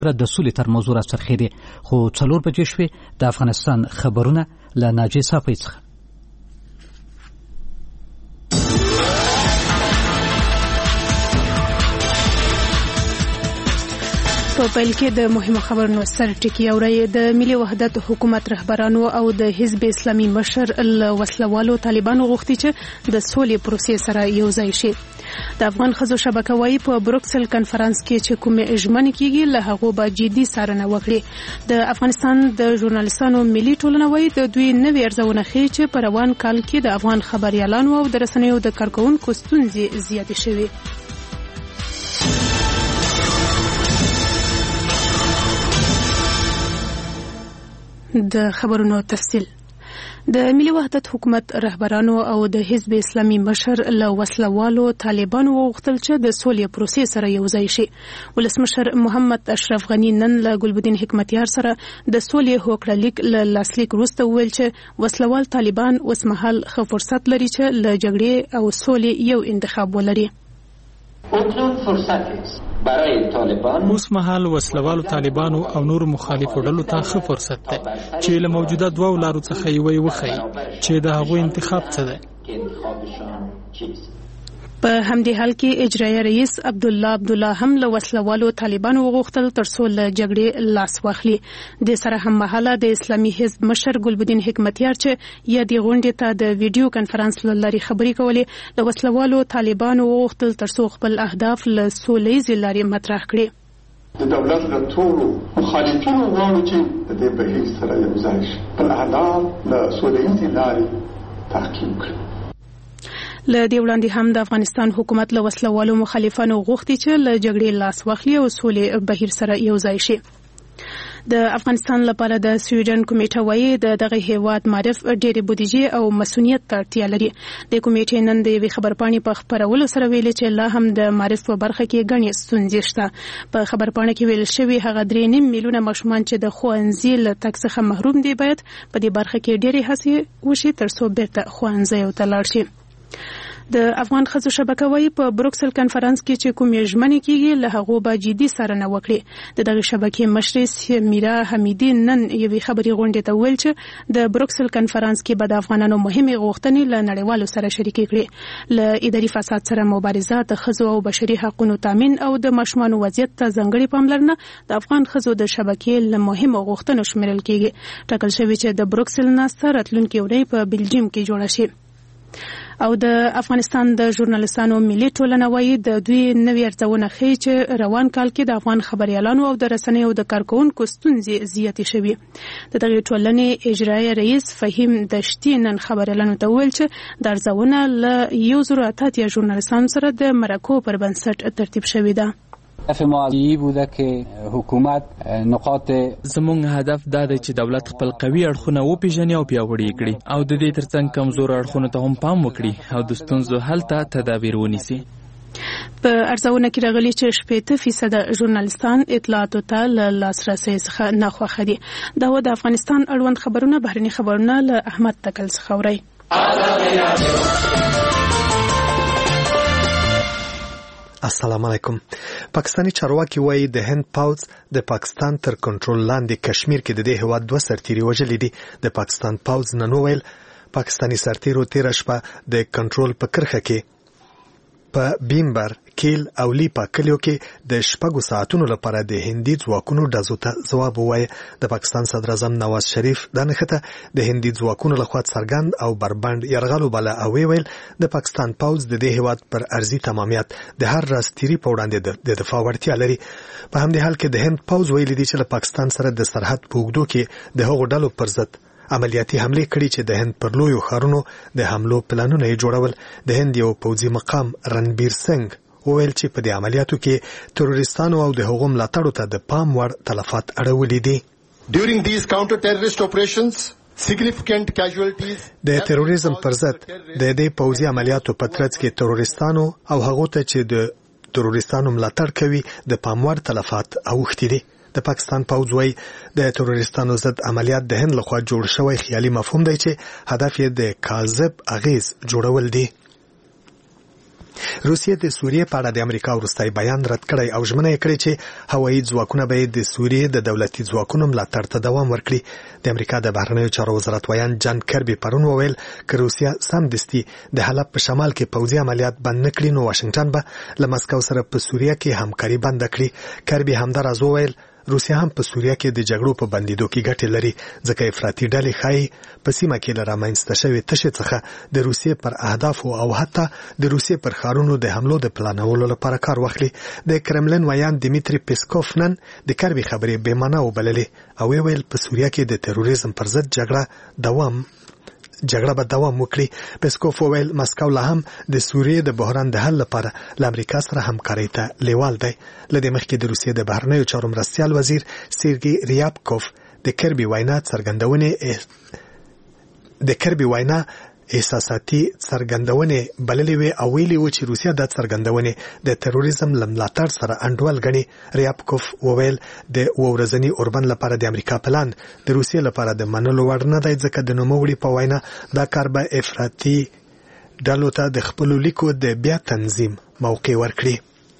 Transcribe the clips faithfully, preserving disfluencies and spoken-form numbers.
د سولې تر موضوع راڅرخېدې، خو څلور بجې شوې. د افغانستان خبرونه له ناجیې صافۍ څخه. په پیل کې د مهمو خبرونو سر ټکی اورئ. د ملي وحدت حکومت رهبرانو او د حزب اسلامي مشر له وسلوالو طالبانو غوښتي چې د سولې پروسې سره یو ځای شي. د افغان ښځو شبکه وايي په بروکسل کنفرانس کې چې کومې ژمنې کېږي له هغو به جدي څارنه وکړي. د افغانستان د ژورنالیستانو ملي ټولنه وايي د دوی نوې ارزونه ښیي چې په روان کال کې د افغان خبریالانو او د رسنیو د کارکوونکو ستونزې زیاتې شوې. د خبرونو تفصیل. د ملي وحدت حکومت رهبرانو او د حزب اسلامي مشر له وسلوالو طالبانو وغوښتل چې د سولې پروسې سره یو ځای شي. ولسمشر محمد اشرف غني نن له ګلبدین حکمتیار سره د سولې هوکړه لیک له لاسلیک وروسته وویل چې وسلوال طالبان اوسمهال ښه فرصت لري چې له جګړې او سولې یو انتخاب ولري. اوس مهال وسلوالو طالبانو او نور مخالفو ډلو ته ښه فرصت دی چې له موجوده دوو لارو څخه یوه یې وښیي چې د هغوی انتخاب څه دی. په همدې حال کې اجرایي رئیس عبدالله عبدالله هم له وسلوالو طالبانو وغوښتل ترڅو له جګړې لاس واخلي. د سره هم مهاله د اسلامي حزب مشر ګلبدین حکمتیار چې یادې غونډې ته د ویډیو کنفرانس له لارې خبرې کولې، له وسلوالو طالبانو وغوښتل ترڅو خپل اهداف له سولهییزې لارې مطرح کړي. د دولت له ټولو مخالفینو غواړو چې د دې بهیر سره یو ځای شي، خپل اهداف له سولهییزې لارې تحقیق کړي. له دې وړاندې هم د افغانستان حکومت له وسلوالو مخالفانو غوښتي چې له جګړې لاس واخلي او سولې بهیر سره یو ځای شي. د افغانستان لپاره د سویډن کمیټه وايي د دغه هیواد معرف ډېرې بودیجې او مسؤلیت ته اړتیا لري. د کمیټې نن د یوې خبرپاڼې په خپرولو سره ویلي چې لا هم د معرف په برخه کې ګڼې ستونزې شته. په خبرپاڼه کې ویل شوي هغه درې نیم میلیونه ماشومان چې د ښوونځي له تګ څخه محروم دي باید په دې برخه کې ډېرې هڅې وشي ترڅو بیرته ښوونځیو ته لاړ شي. د افغان ښځو شبکه وايي په بروکسل کنفرانس کې چې کومې ژمنې کېږي له هغو به جدي څارنه وکړي. د دغې شبکې مشرې سمیرا حمیدي نن یوې خبري غونډې ته وویل چې د بروکسل کنفرانس کې به د افغانانو مهمې غوښتنې له نړیوالو سره شریکې کړي. له اداري فساد سره مبارزه، د ښځو او بشري حقوقو تامین او د ماشومانو وضعیت ته ځانګړې پاملرنه د افغان ښځو د شبکې له مهمو غوښتنو شمیرل کېږي. ټاکل شوی چې د بروکسل ناسته راتلونکې اونۍ په بلجیم کې جوړه شي. او د افغانستان د ژورنالیستانو ملي ټولنه وايي د دوی نوې ارزونه ښیي چې روان کال کې د افغان خبریالانو او د رسنیو د کارکوونکو ستونزې زیاتې شوي. د دغې ټولنې اجرایي رئیس فهیم دشتي نن خبریالانو ته وویل چې د ارزونه له یو زرو اته اتیا ژورنالیستانو سره د مرکو پر بنسټ ترتیب شوې ده. زموږ هدف دا دی چې دولت خپل قوي اړخونه وپیژني او پیاوړي کړي او د دې ترڅنګ کمزور اړخونو ته هم پام وکړي او د ستونزو حل ته تدابیر ونیسي. په ارزونه کې راغلي چې شپږ فیصد ژورنالیستان اطلاعاتو ته له لاسرسي څخه ناخوښه دي. دا و د افغانستان اړوند خبرونه. بهرني خبرونه له احمد تکل څخه اورئ. السلام علیکم. پاکستانی چارواکي وایي د هند پوځ د پاکستان تر کنټرول لاندې کشمیر کې د دې هیواد دوه سرتیري وژلي دي. د پاکستان پوځ نن وویل پاکستانی سرتیرو تیره شپه د کنټرول په کرښه کې په بیمبر، کیل او لیپا کلیو کې د شپږو ساعتونو لپاره د هندي ځواکونو ډزو ته ځواب ووایي. د پاکستان صدر اعظم نواز شریف دا نښته د هندي ځواکونو لخوا څرګند او بربند یرغل وباله او ویل د پاکستان پوځ د دې هیواد پر ارضي تمامیت د هر راستيري په وړاندې د دفاع وړتیا لري. په همدې حال کې د هند پوځ ویلي دي چې له پاکستان سره د سرحد په اوږدو کې د هغو ډلو پر ضد عملیاتي حمله کړي چې د هند پر لویو ښارونو د حملو پلانونه یې جوړول. د هند یو پوځي مقام رنبیر سنگ وویل چې په دې عملیاتو کې تروریستانو او د هغو ملاتړو ته د پام وړ تلفات اړولي دي. During these counter terrorist operations significant casualties د تروریزم پر ضد د دې پوځي عملیاتو په ترڅ کې تروریستانو او هغو ته چې د تروریستانو ملاتړ کوي د پام وړ تلفات اوښتي دي. د پاکستان پوځ وايي د تروریستانو ضد عملیات د هند لخوا جوړ شوی خیالي مفهوم دی چې هدف یې د کاذب اغیز جوړول دي. روسیه د سوریې په اړه د امریکا وروستی بیان رد کړی او ژمنه یې کړې چې هوایي ځواکونه به د سوریې د دولتي ځواکونو ملاتړ ته دوام ورکړي. د امریکا د بهرنیو چارو وزارت ویان جان کربي پرون وویل که روسیه سمدستي د حلب په شمال کې پوځي عملیات بند نه کړي نو واشنگټن به له مسکو سره په سوریه کې همکاري بند کړي. کربي همداراز وویل روسیه هم په سوریه کې د جګړو په بندیدو کې ګټې لري ځکه افراطي ډلې ښایي په سیمه کې له رامنځته شوې تشې څخه د روسیې پر اهدافو او حتی د روسیې پر ښارونو د حملو د پلانولو لپاره کار واخلي. د کرملین ویان دیمیتری پیسکوف نن د کربي خبرې بې معنا وبللې او ویل په سوریه کې د تروریزم پر ضد جګړه دوام جګړه به دوام وکړي. پیسکوف وویل مسکو لا هم د سوریې د بحران د حل لپاره له امریکا سره همکارۍ ته لیوال دی. له دې مخکې د روسیې د بهرنیو چارو مرستیال وزیر سیرګي ریابکوف د کربي وینا څرګندونې د کربي وینا احساساتي څرګندونې بللې وي او ویلي و چې روسیه د څرګندونې د تروریزم له ملاتړ سره انډول ګڼي. ریابکوف وویل د ورځني اوربند لپاره د امریکا پلان د روسیې لپاره د منلو وړ نه دی ځکه د نوموړي په وینا دا کار به افراطي ډلو ته د خپلو لیکو د بیا تنظیم موقع ورکړي.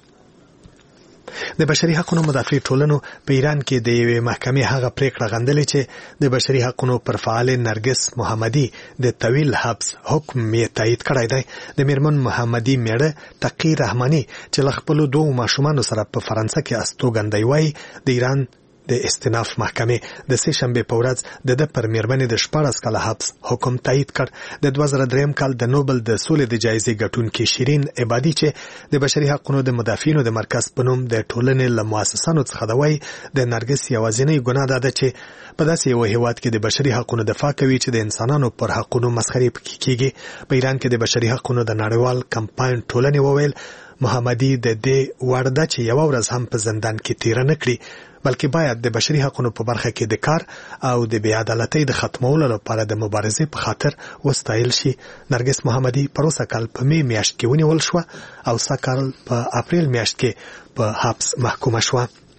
د بشري حقوقو مدافع ټولنو په ایران کې د یوې محکمې هغه پریکړه غندلې چې د بشري حقوقو پر فعال نرګس محمدي د طویل حبس حکم یې تایید کړی دی. د میرمن محمدي میړه تقی رحماني چې له خپلو دوه ماشومانو سره په فرانسه کې استوګنځي وای د ایران د استیناف محکمې د سه شنبه په ورځ د د پر میرمنې د شپږ کاله حبس حکم تایید کړ. د دوه زره درې کال د نوبل د سولې د جایزې ګټونکي شیرین عبادي چې د بشري حقوقو د مدافعینو د مرکز په نوم د ټولنې له مؤسسانو څخه د وای د نرګس یوازینی ګناه ده چې په داسې یو هیواد کې د بشري حقوقو دفاع کوي چې د انسانانو پر حقوقو مسخري پکې کیږي. په ایران کې د بشري حقوقو د نړیوال کمپاین ټولنې وویل محمدي د دې وړده چې یو ورځ هم په زندان کې تیر نه کړي بلکې باید د بشري حقوقو په برخه کې د کار او د بې عدالتۍ د ختمولو لپاره د مبارزې په خاطر وستایل شي. نرګس محمدي پروسه کال په می میاشت کې ونیول شو او سکهال په اپریل میاشت کې په حبس محکومه شو.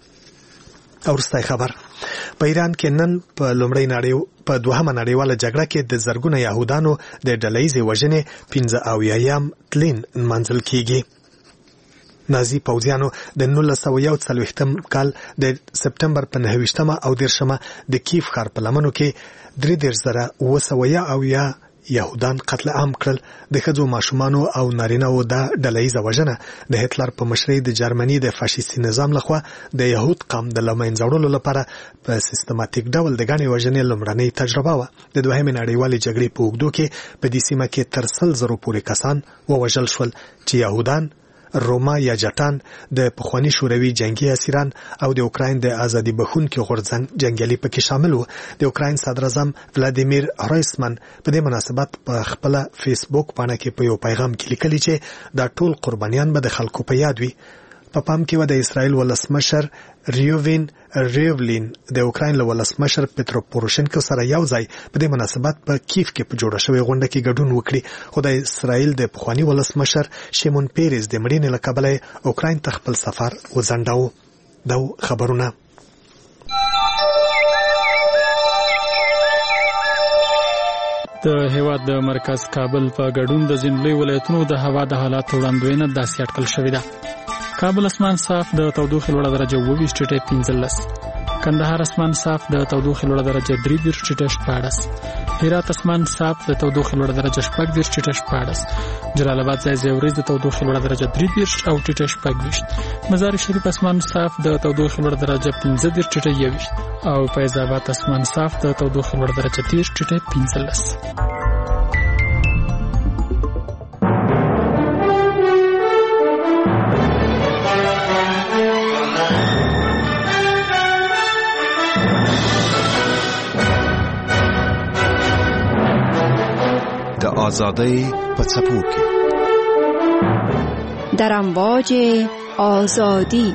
او وروستی خبر په ایران کې نن په لومړی نړۍ په دوهمه نړیواله جګړه کې د زرګونه يهودانو د ډلهیزې وژنې پنځه اویایم تلین منځل کیږي. نازي پوځیانو د نولس سوه یو څلوېښتم کال د سپټمبر په نهه ویشتمه او دېرشمه د کیف ښار په لمنو کې درې دېرش زره اوه سوه اویا یهودان قتل عام کړل. د ښځو ماشومانو او نارینه‌وو دا ډلهیزه وژنه د هټلر په مشرۍ د جرمني د فاشیستي نظام لخوا د یهود قوم د له منځه وړلو لپاره په سیستماتیک ډول د ګڼې وژنې لومړنۍ تجربه وه. د دوهمې نړیوالې جګړې په اوږدو کې په دې سیمه کې تر سل زرو پورې کسان ووژل شول چې یهودان، روما یا جټان، د پخوانی شوروي جنگي اسیران او د اوکراین د ازادي بخونکي غورځنګ جنگیالي پکې شامل وو. د اوکراین صدر اعظم ولادیمیر هرایسمن په دې مناسبت په خپل فیسبوک باندې کې په یو پیغام کې لیکلی چې دا ټول قربانیان به د خلکو په یاد وي. په پام کې و د اسرائیل ولسمشر ریووین ریولین د اوکراین له ولسمشر پترو پوروشنکو سره یو ځای په دې مناسبت په کیف کې په جوړه شوې غونډه کې ګډون وکړي. خو د اسرائیل د پخوانی ولسمشر شیمون پیریز د مړینې له کبله اوکراین ته خپل سفر وځنډاوه. دا خبرونه د هیواد د مرکز کابل په ګډون د ځینو لوی ولایتونو د هوا د حالاتو وړاندوینه داسې اټکل شوې ده. کابل اسمان صاف د تودوخې لوړه درجه اووه ویشت ټیټه پنځلس، کندهار اسمان صاف د تودوخې لوړه درجه درې دېرش ټیټه شپاړس، هرات اسمان صاف د تودوخې لوړه درجه شپږ دېرش ټیټه شپاړس، جلال آباد ځای ځای ورځ د تودوخې لوړه درجه درې دېرش او ټیټه شپږ ویشت، مزار شریف اسمان صاف د تودوخې لوړه درجه پنځه دېرش ټیټه یو ویشت او فیض آباد اسمان صاف د تودوخې لوړه درجه دېرش ټیټه پنځلس. آزادی په څپو کې در امواج آزادی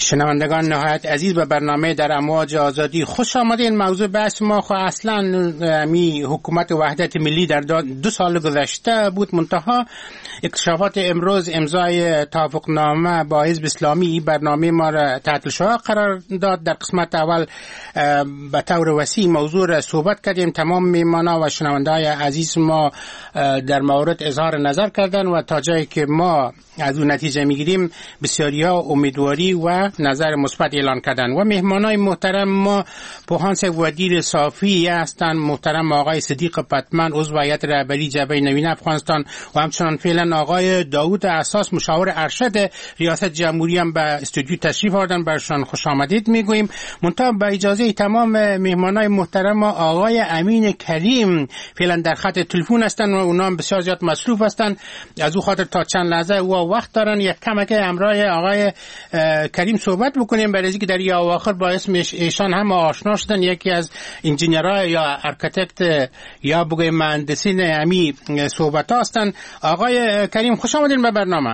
شنوندگان نهایت عزیز به برنامه در امواج آزادی خوش آمدین. موضوع بحث ما خو اصلا می حکومت وحدت ملی در دو سال گذشته بود، منتها اکتشافات امروز امضای توافقنامه با حزب اسلامی برنامه ما را تحت الشعاع قرار داد. در قسمت اول به طور وسیع موضوع را صحبت کردیم، تمام میهمانا و شنونده‌های عزیز ما در مورد اظهار نظر کردن و تا جایی که ما از اون نتیجه میگیریم بسیاری‌ها امیدواری و نظر مثبت اعلان کردن. و مهمانای محترم ما پوهانس ودیر صافی هستند، محترم آقای صدیق پتمن عضو هیئت رهبری جبهه نوین افغانستان و همچنان فعلا آقای داوود اساس مشاور ارشد ریاست جمهوری هم به استودیو تشریف آوردن. برشان خوش آمدید میگوییم. منتها با اجازه تمام مهمانای محترم آقای امین کریم فعلا در خط تلفن هستند و اونا هم بسیار زیاد مصروف هستند، از او خاطر تا چند لحظه و وقت دارن یک کمک همراه آقای کریم صحبت بکنیم، برای اینکه در این اواخر با اسمش ایشان هم آشنا شدن، یکی از انجینرها یا ارکیتکت یا بگویم مهندسین امی صحبت ها هستن. آقای کریم خوش آمدین به برنامه.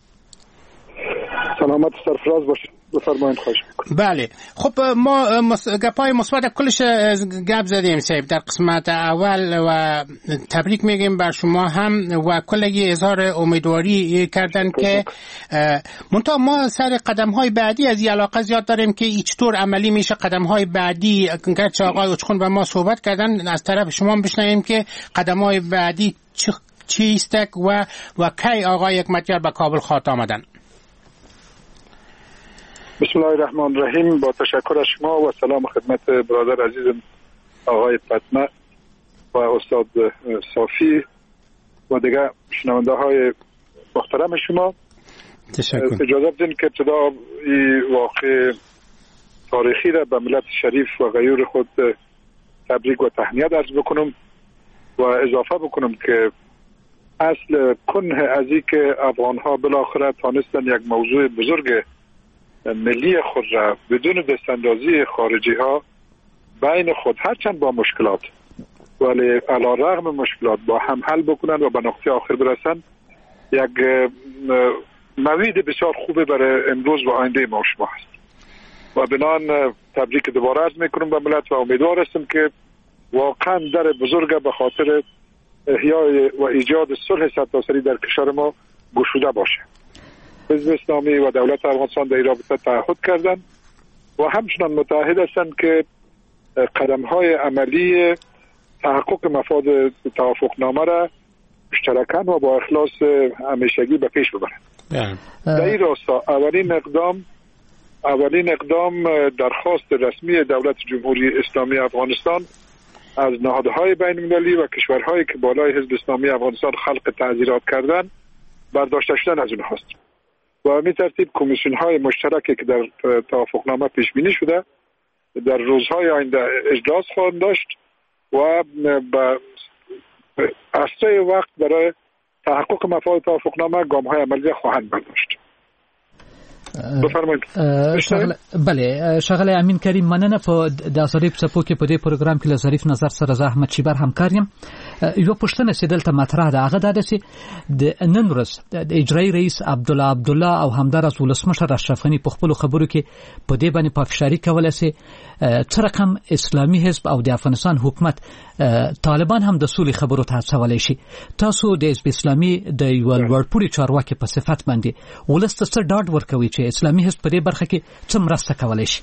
سلامت سرفراز باشید، بفرمایید. خواهش می‌کنم. بله خب ما گپای مثبت کلش گپ زدیم صاحب در قسمت اول و تبریک میگیم بر شما هم و کلی اظهار امیدواری کردن که منتها ما سر قدم های بعدی از این علاقه زیاد داریم که چطور عملی میشه قدم های بعدی. گرچه آقای اچخون با ما صحبت کردن، از طرف شما بشنویم که قدم های بعدی چیست و و کی آقای حکمتیار به کابل خواهد آمدن. بسم الله الرحمن الرحیم. با تشکر از شما و سلام خدمت برادر عزیزم آقای پتمه و استاد صافی و دیگر شنونده های محترم شما. تشکر. اجازه بدین که ابتدا این واقع تاریخی را به ملت شریف و غیور خود تبریک و تهنیت عرض بکنم و اضافه بکنم که اصل کنه از این که افغان ها بالاخره تانستن یک موضوع بزرگ ملی خود را بدون دستاندازی خارجی ها بین خود هرچند با مشکلات ولی علی رغم مشکلات با هم حل بکنن و به نقطه آخر برسن، یک موید بسیار خوبه برای امروز و آینده ما شما هست. و بنان تبریک دوباره عرض میکنم به ملت و امیدوار هستم که واقعا در بزرگ به خاطر احیای و ایجاد صلح سرتاسری در کشور ما گشوده باشه. حزب اسلامی و دولت افغانستان در این رابطه تعهد کردن و همچنان متعهد هستند که قدم‌های عملی تحقق مفاد توافقنامه را مشترکاً و با اخلاص همیشگی به پیش ببرند. در این راستا اولین اقدام اولین اقدام درخواست رسمی دولت جمهوری اسلامی افغانستان از نهادهای بین‌المللی و کشورهایی که بالای حزب اسلامی افغانستان خلق تعزیرات کردن برداشته شدن از اونها است. و همین ترتیب کمیسیون های مشترکی که در توافقنامه پیش بینی شده در روزهای آینده اجلاس خواهند داشت و به اسرع وقت برای تحقق مفاد توافقنامه گام های عملی خواهند برداشت. بفرمایید. شغله بله شغله امین کریم مننه په د ظریف صفو کې په دې پروګرام کې له ظریف نظر سره زه احمد شیبر همکار یم. یو پښتنه چې دلته مطرح ده هغه دا چې د نن ورځ د اجرایی رئیس عبدالله عبدالله او همدارس ولسمشر اشرف غنی په خپل خبرو کې په دې باندې پافشاری کوله چې څه رقم اسلامي حزب او د افغانستان حکومت طالبان هم د سولې خبرو ته هڅولی شي. تاسو د حزب اسلامي د یو لوړپوړي چارواکي په صفت باندې ولس ته څه ډاډ ورکوي چې اسلامي حزب په دې برخه کې څه مرسته کولی شي؟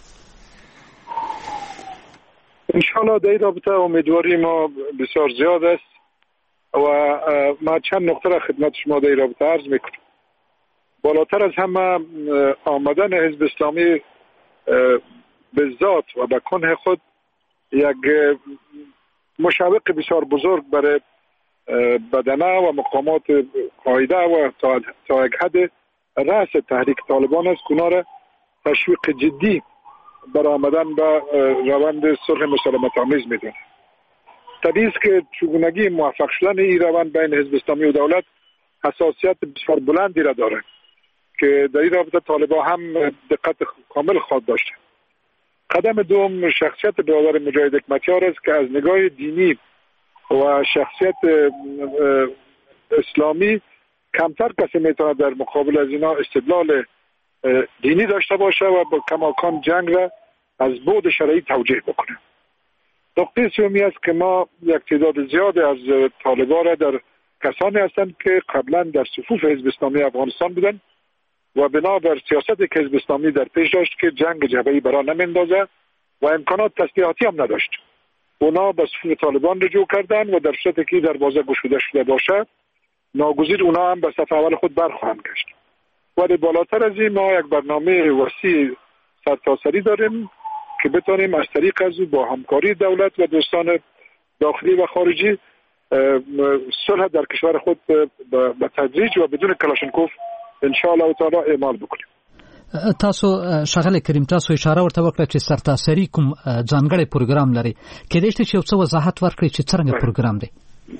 انشاءالله در این رابطه امیدواری ما بسیار زیاد است و ما چند نکته را خدمت شما در این رابطه عرض میکنم. بالاتر از همه آمدن حزب اسلامی به ذات و به کنه خود یک مشوق بسیار بزرگ برای بدنه و مقامات قاعده و تا یک حد رأس تحریک طالبان است که اونا را تشویق جدی برای آمدن به روند صلح مسالمت آمیز میدونه. طبیعی است که چگونگی موفق شدن این روند بین حزب اسلامی و دولت حساسیت بسیار بلندی را داره که در این رابطه طالبان هم دقت کامل خواهد داشته. قدم دوم شخصیت برادر مجاهد حکمتیار است که از نگاه دینی و شخصیت اسلامی کمتر کسی میتونه در مقابل از اینا استدلال دینی داشته باشه و با کماکان جنگ را از بعد شرعی توجیه بکنه. نقطه سومی است که ما یک تعداد زیاد از طالبان را در کسانی هستند که قبلا در صفوف حزب اسلامی افغانستان بودند و بنا بر سیاستی که حزب اسلامی در پیش داشت که جنگ جبهه‌ای برا نمیندازه و امکانات تسلیحاتی هم نداشت، اونا به صفوف طالبان رجوع کردند و در صورتی که دروازه گشوده شده باشد ناگزیر اونا هم به صف اول خود برخواهند گشت. ولی بالاتر از این ما یک برنامه وسیع سرتاسری داریم که بتانیم از طریق از با همکاری دولت و دوستان داخلی و خارجی صلح در کشور خود به تدریج و بدون کلاشنکوف ان شاء الله تعالی اعمال بکنیم. تاسو شغله کریم تاسو اشاره ورته وکړه چې سرتاسری کوم ځانګړی پروګرام لري، کېدای شي چې یو څه وضاحت ورکړي چې څنګه پروګرام دی؟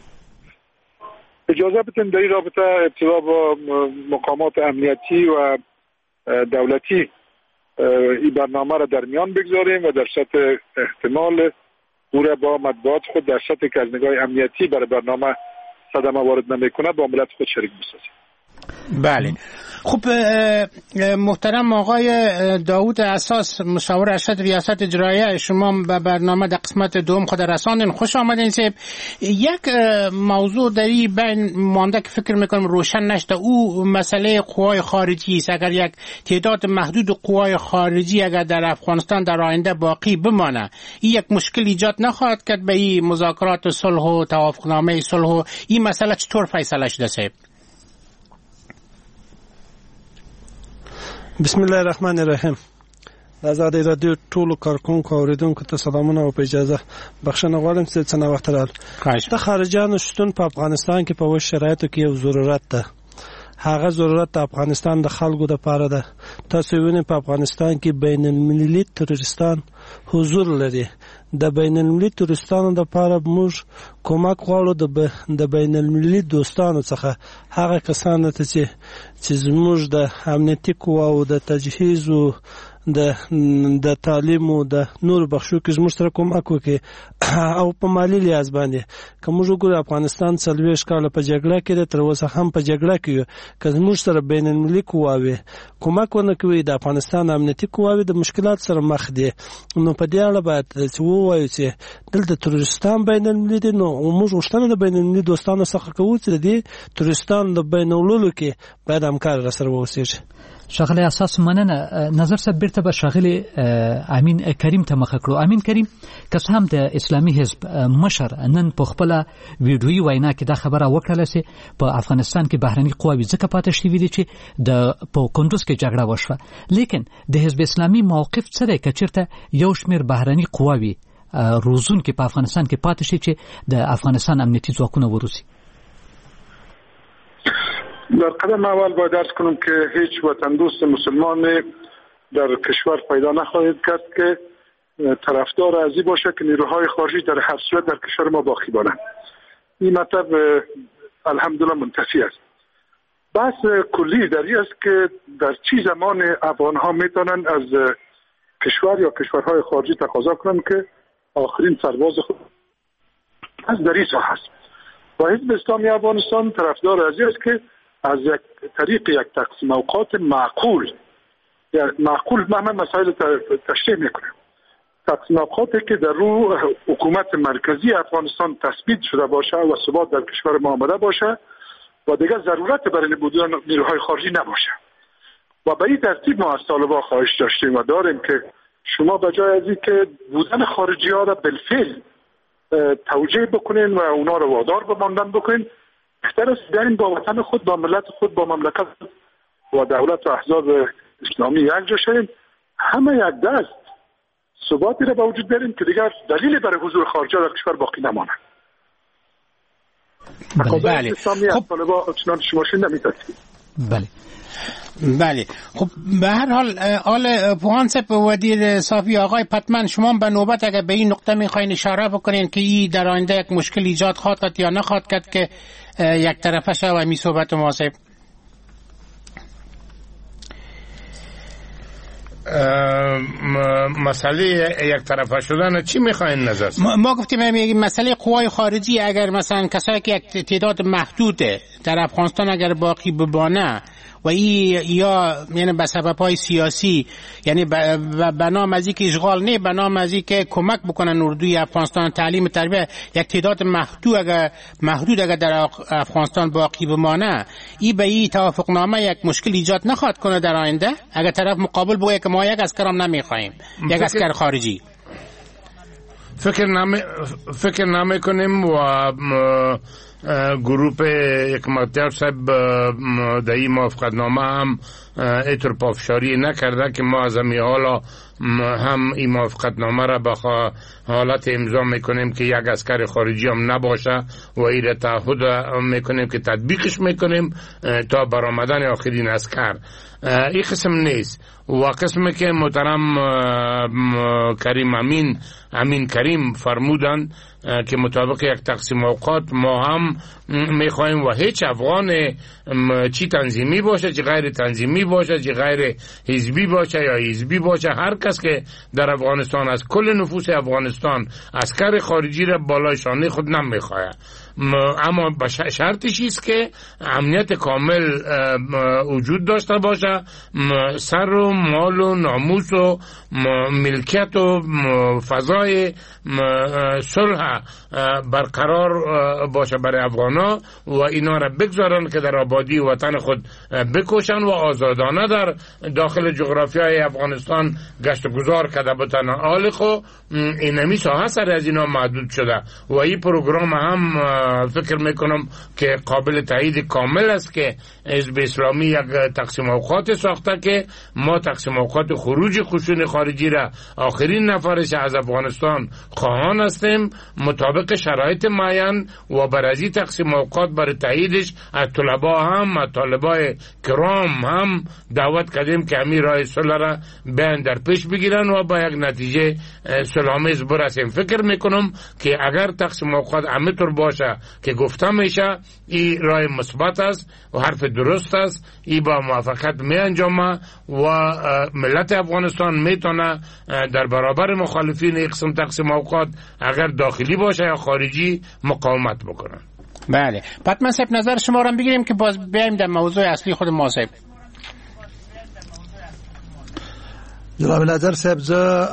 اجازه بدین در این رابطه ابتدا با مقامات امنیتی و دولتی این برنامه را در میان بگذاریم و در سطح احتمال او را با مطبوعات خود در سطح که از نگاه امنیتی برای برنامه صدمه وارد نمیکنه با ملت خود شریک بسازیم. بله. خب محترم آقای داوود اساس مشاور ارشد ریاست اجرایه، شما به برنامه در قسمت دوم خود رساندین، خوش آمدین. سیب یک موضوع در این بین مانده که فکر میکنم روشن نشده، او مسئله قوای خارجی است. اگر یک تعداد محدود قوای خارجی اگر در افغانستان در آینده باقی بمانه، این یک مشکل ایجاد نخواهد کرد به این مذاکرات صلح و توافقنامه صلح و این مسئله چطور فیصله شده سیب؟ بسم الله الرحمن الرحیم. آزادی رادیو ټولو کارکونکو اوریدونکو ته سلامونه او په اجازه بخښنه غواړم چې څه وخت راغلی. د خارجانو شتون په افغانستان کې په وش شرایطو کې یو ضرورت ده. هغه ضرورت د افغانستان د خلکو لپاره ده. تاسو وینئ په افغانستان کې بین المللي تروریستان حضور لري. د بین المللي تروریستانو لپاره موږ کومک غواړو د بین المللي دوستانو څخه، هغه کسانو ته چې چې زموږ د امنیتي قواو د تجهیز او د د تعلیم او د نور بخښو کې زموږ سره کومک وکړي او په مالی لحاظ باندې که موږ وګورو افغانستان څلوېښت کاله په جګړه کې دی، تر اوسه هم په جګړه کې یو. که زموږ سره بین المللي قواوې کومک ونه کوي، د افغانستان امنیتي قواوې د مشکلات سره مخ دي، نو په دې اړه باید چې ووایو چې دلته تروریستان بین المللي دي، نو موږ غوښتنه د بین المللي دوستانو څخه کوو چې د دې تروریستانو د بینولو کې باید همکار راسره واوسېږي. شغله اساس مننه. نظر صاحب بیرته به شغله امین کریم ته مخ کړو. امین کریم کس هم د اسلامي حزب مشر نن په خپل ویډیوي وینا کې دا خبره وکړه چې په افغانستان کې بهرني قواوې ځکه پاتې شوې دي چې د په کندوز کې جګړه وشوه، لیکن د حزب اسلامي موقف څه دی که چېرته یو شمېر بهرني قواوې روزون کې په افغانستان کې پاتې شي چې د افغانستان امنیتي ځواکونه وروزي؟ در قدم اول باید عرض کنم که هیچ وطن دوست مسلمان در کشور پیدا نخواهد کرد که طرفدار ازی باشه که نیروهای خارجی در هر صورت در کشور ما باقی مانند. این مطلب الحمدلله منتفی است. بحث کلی در این است که در چه زمان افغان ها میتونن از کشور یا کشورهای خارجی تقاضا کنند که آخرین سرباز خود از در این ساحه است. و حزب اسلامی افغانستان طرفدار ازی است که از یک طریق یک تقسیم اوقات معقول، یا معقول معنی مسائل تشریح میکنه، تقسیم اوقاتی که در رو حکومت مرکزی افغانستان تثبیت شده باشه و ثبات در کشور ما آمده باشه و دیگر ضرورت برای نبودن نیروهای خارجی نباشه. و به این ترتیب ما از طالبان خواهش داشتیم و داریم که شما به جای از این که بودن خارجی ها را بالفعل توجیه بکنین و اونا رو وادار به ماندن بکنین، بهتر است برین با وطن خود، با ملت خود، با مملکت و دولت و احزاب اسلامی یکجا شویم، همه یک دست ثباتی را به وجود بیاریم که دیگر دلیلی برای حضور خارجی در کشور باقی نمانه. بله. اسلامی از طالبان چنان شما شین نمیتونید. بله. بله. خب به هر حال آل پوهانسپ ودیر صافی آقای پتمن، شما به نوبت اگر به این نقطه میخواین اشاره بکنین که این در آینده یک مشکل ایجاد خواهد کرد یا نخواهد کرد که یک طرفه شد و می صحبت مناسب؟ مسئله یک طرفه شدن چی میخواین نظر؟ ما, ما گفتیم مسئله قوای خارجی اگر مثلا کسایی که یک تعداد محدوده در افغانستان اگر باقی بمانه، و این یا یعنی به سبب‌های سیاسی، یعنی به نام از اینکه اشغال نه، به نام از اینکه کمک بکنن اردوی افغانستان تعلیم تربیت یک تعداد محدود اگر محدود اگر در افغانستان باقی بمانه، این به این توافقنامه یک مشکل ایجاد نخواهد کنه در آینده؟ اگر طرف مقابل بگه که ما یک عسکر هم نمیخوایم، یک عسکر خارجی، فکر نمی فکر نمی کنیم و گروپ یک مقدار صاحب در این موافقتنامه هم ایتر پافشاری نکرده که ما از همی حالا هم این موافقتنامه را به حالت امضا میکنیم که یک عسکر خارجی هم نباشه و این را تعهد میکنیم که تطبیقش میکنیم تا برآمدن آخرین عسکر. این قسم نیست. و قسمی که محترم کریم امین امین کریم فرمودن که مطابق یک تقسیم اوقات ما هم میخوایم و هیچ افغان چی تنظیمی باشه چی غیر تنظیمی باشه چی غیر حزبی باشه یا حزبی باشه، هر کس که در افغانستان از کل نفوس افغانستان عسکر خارجی را بالای شانه خود نمیخواه، اما شرطی چیست که امنیت کامل وجود داشته باشه، سر و مال و ناموس و ملکیت و فضای صلح برقرار باشه برای افغانا و اینا را بگذارن که در آبادی وطن خود بکشن و آزادانه در داخل جغرافیای افغانستان گشت و گذار کرده بتن. حال خو اینمی ساحه سر از اینا محدود شده و این پروگرام هم فکر میکنم که قابل تایید کامل است که حزب اسلامی یک تقسیم اوقات ساخته که ما تقسیم اوقات خروج خشون خارجی را آخرین نفرش از افغانستان خواهان هستیم مطابق شرایط معین و بر از این تقسیم اوقات برای تاییدش از طلبا هم از طالبای کرام هم دعوت کردیم که همین راه صلح را بیان در پیش بگیرن و با یک نتیجه صلح‌آمیز برسیم. فکر میکنم که اگر تقسیم اوقات همینطور باشه که گفته میشه این راه مثبت است و حرف درست است، این با موافقت می انجامه و ملت افغانستان میتونه در برابر مخالفین این قسم تقسیم اوقات اگر داخلی باشه یا خارجی مقاومت بکنن. بله، پتمن صاحب نظر شما را بگیریم که باز بیایم در موضوع اصلی خود ما صاحب. جناب نظر صاحب زه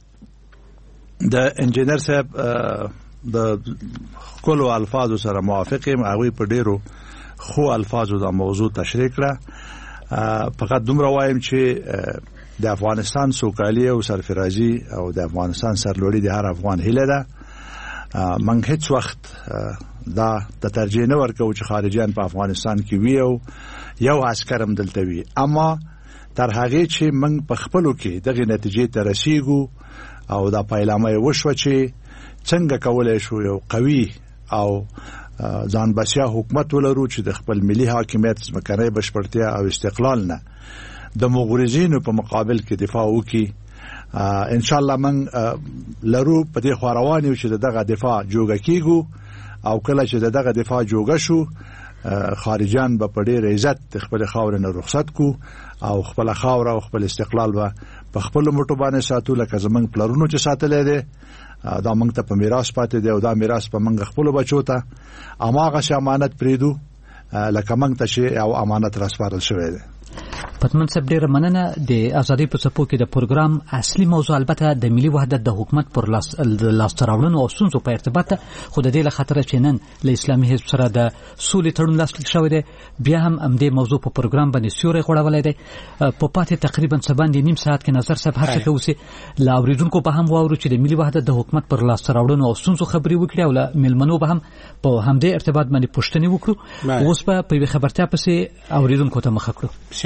د انجینر صاحب د کلو الفاظو سره موافق یم، هغوی په ډیرو خو الفاظو دا موضوع تشریح کړه. فقط دومره وایم چې د افغانستان سوکالي او سرفرازي او د افغانستان سرلوړي د هر افغان هیله ده. موږ هیڅ وخت دا د ترجیح نه ورکوو چې خارجیان په افغانستان کې وي او یو عسکر هم دلته وي، اما تر هغې چې موږ په خپلو کې دغې نتیجې ته رسیږو او دا پیلامه یې وشوه چې څنګه کولی شو یو قوي او ځان بسیا حکومت ولرو چې د خپل ملي حاکمیت ځمکنۍ بشپړتیا او استقلال نه د مغرضینو په مقابل کې دفاع وکړي. ان شاء الله موږ لرو په دې خوا روان یو چې دغه دفاع جوګه کیږو او کله چې دغه دفاع جوګه شو خارجان به په ډېر عزت خپل خاورې نه رخصت کو او خپل خاوره او خپل استقلال به په خپل موټو باندې ساتو لکه زمونږ پلرونو چې ساتلی دی. دا موږ ته په میراث پاتې دی او دا میراث په موږ خپلو بچو ته هماغسې امانت پرېږدو لکه موږ ته چې یو امانت راسپارل شوی دی. پتمن صاحب ډیره مننه. د ازادي په څپو کې د پروګرام اصلي موضوع البته د ملي وحدت د حکومت پر لاس لاسته راوړنو او ستونزو په ارتباط خو د دې له خاطره چې نن له اسلامي حزب سره د سولې تړون لاسلیک شوی دی، بیا هم همدې موضوع په پروګرام باندې سیوری غوړولی دی. په پاتې تقریبا څه باندې نیم ساعت کې نظر صاحب هڅه کوي چې له اورېدونکو به هم واورو چې د ملي وحدت د حکومت پر لاسته راوړنو او ستونزو خبرې وکړي او له میلمنو به هم په همدې ارتباط باندې پوښتنې وکړو. اوس به په یوې خبرتیا پسې اورېدونکو ته مخه کړو.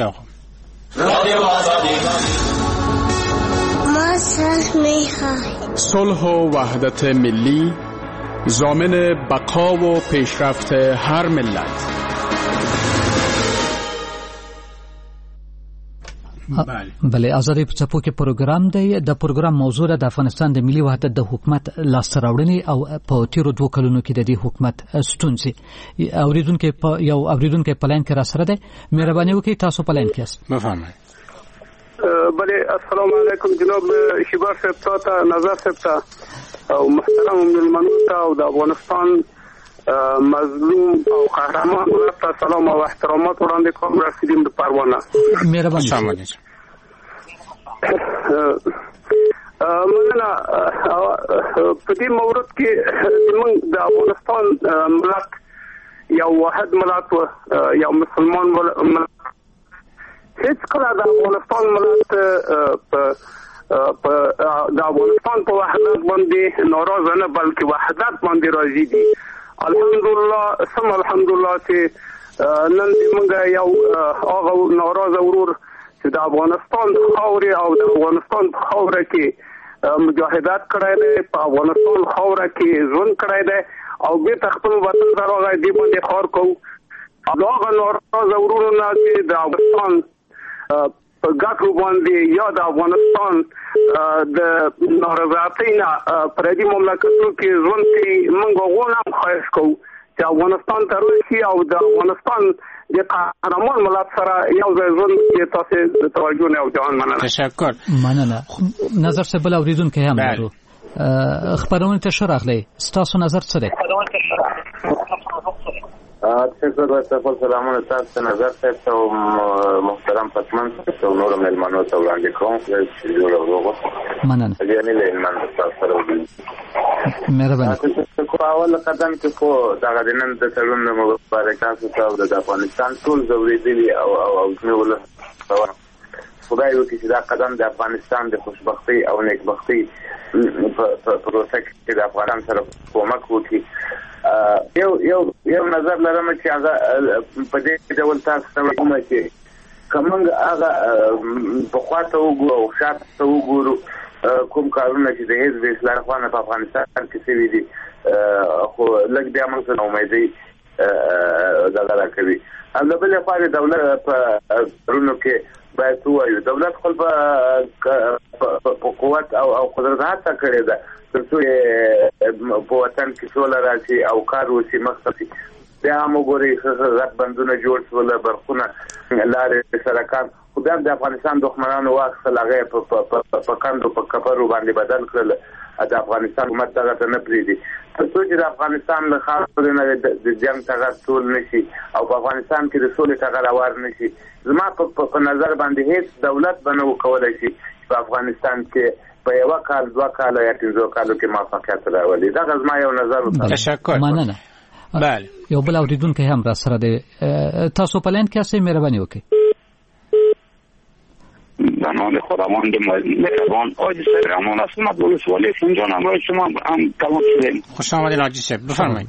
ما صلح می‌خواهیم. صلح و وحدت ملی ضامن بقا و پیشرفت هر ملت. بله، ازادي په څپو کې پروګرام دی. د پروګرام موضوع د افغانستان د ملي وحدت د حکومت لاسته راوړنې او په تیرو دوه کلونو کې د دې حکومت ستونزې. اوریدونکو په یو اوریدونکو په لاین کې را سره دی، مهرباني وکړئ تاسو په لاین کې یاست. مفهوم. بله، السلام علیکم جناب شیبار صاحب ته، نظر صاحب ته او محترم ملمنو ته او د افغانستان مظلوم او قهرمان ورته سلام او احترامات وړاندې کوم رسیدم د پروانه مهرباني مننه په دې مورد کې موږ د افغانستان ملت یو واحد ملت یو مسلمان ملت هیڅ کله د افغانستان ملت په د افغانستان په وحدت باندې ناراض نه بلکې وحدت باندې راضي دي الحمدلله سم الحمدلله چې نن موږ یو هغه ناراض ورور چې د افغانستان د خاورې او د افغانستان په خاوره کې مجاهدت کړی دی په افغانستان خاوره کې ژوند کړی دی او بیرته خپل وطن ته راغلی دی باندې کار کوو هغه ناراض ورورونه چې د افغانستان په ګټو باندې یا د افغانستان د نارضایتۍ نه پردي مملکتونو کې ژوند کوي موږ هغونه هم خواهش کوو چې افغانستان ته راشي او د افغانستان د قهرمان ملت سره یو ځای ژوند کې تاسو د توجه نه او جوان مننه تشکر مننه نظر څه بل اوریدونکو هم لرو خبرونه ته شراغلی ستاسو نظر څه دی تشکر ورته سلامونه تاسو نظر ته او محترم پتمن ته نور ملمنو ته وړاندې کوم چې جوړ وروغه مننه یعنی له من تاسو سره مهرباني کو اول قدم کې کو دا غدنن د تړون مبارکات او د افغانستان ټول ضروري دي او او نو خدای وکړي چې دا قدم د افغانستان د خوشبختی او نیکبختی په پروسه کې د افغانان سره کومک وکړي یو یو یو نظر لرم چې هغه په دې ډول تاسو ته کوم چې کومه هغه په خاطر وګورو او شاته وګورو کوم کارونه چې د حزب اصلاح خوانه په افغانستان کې سوي دي خو لږ بیا موږ ته امیدي دا راکوي هم د بل لپاره دولت په رونو کې باید وایو دولت خپل په قوت او او قدرت هڅه کړې ده ترڅو په وطن کې ټول راځي او کار وشي مختصي بیا موږ ګوري غټ بندونه جوړ شول برخونه لارې سرکان خدای د افغانستان دښمنانو واخل هغه په کاندو په کفرو باندې بدل کړل د افغانستان حکومت ته نه پریدي ترڅو چې د افغانستان له خاطر نه د جنگ څخه ټول نشي او په افغانستان کې د سولې څخه راوړ نشي زما په نظر باندې هیڅ دولت بنو کولای شي په افغانستان کې په یو کال دوه کال یا پنځه کالو کې موافقت راولي دا زما یو نظر وته تشکر مننه بله یو بل اوریدونکو هم را سره دی تاسو په لند کې اسې مهرباني وکړئ به نام خداوند مهربان آج سرگرمان هستم از ولسوالی فنجان همراه شما هم تمام شدیم خوش آمدین آجی صاحب بفرمایید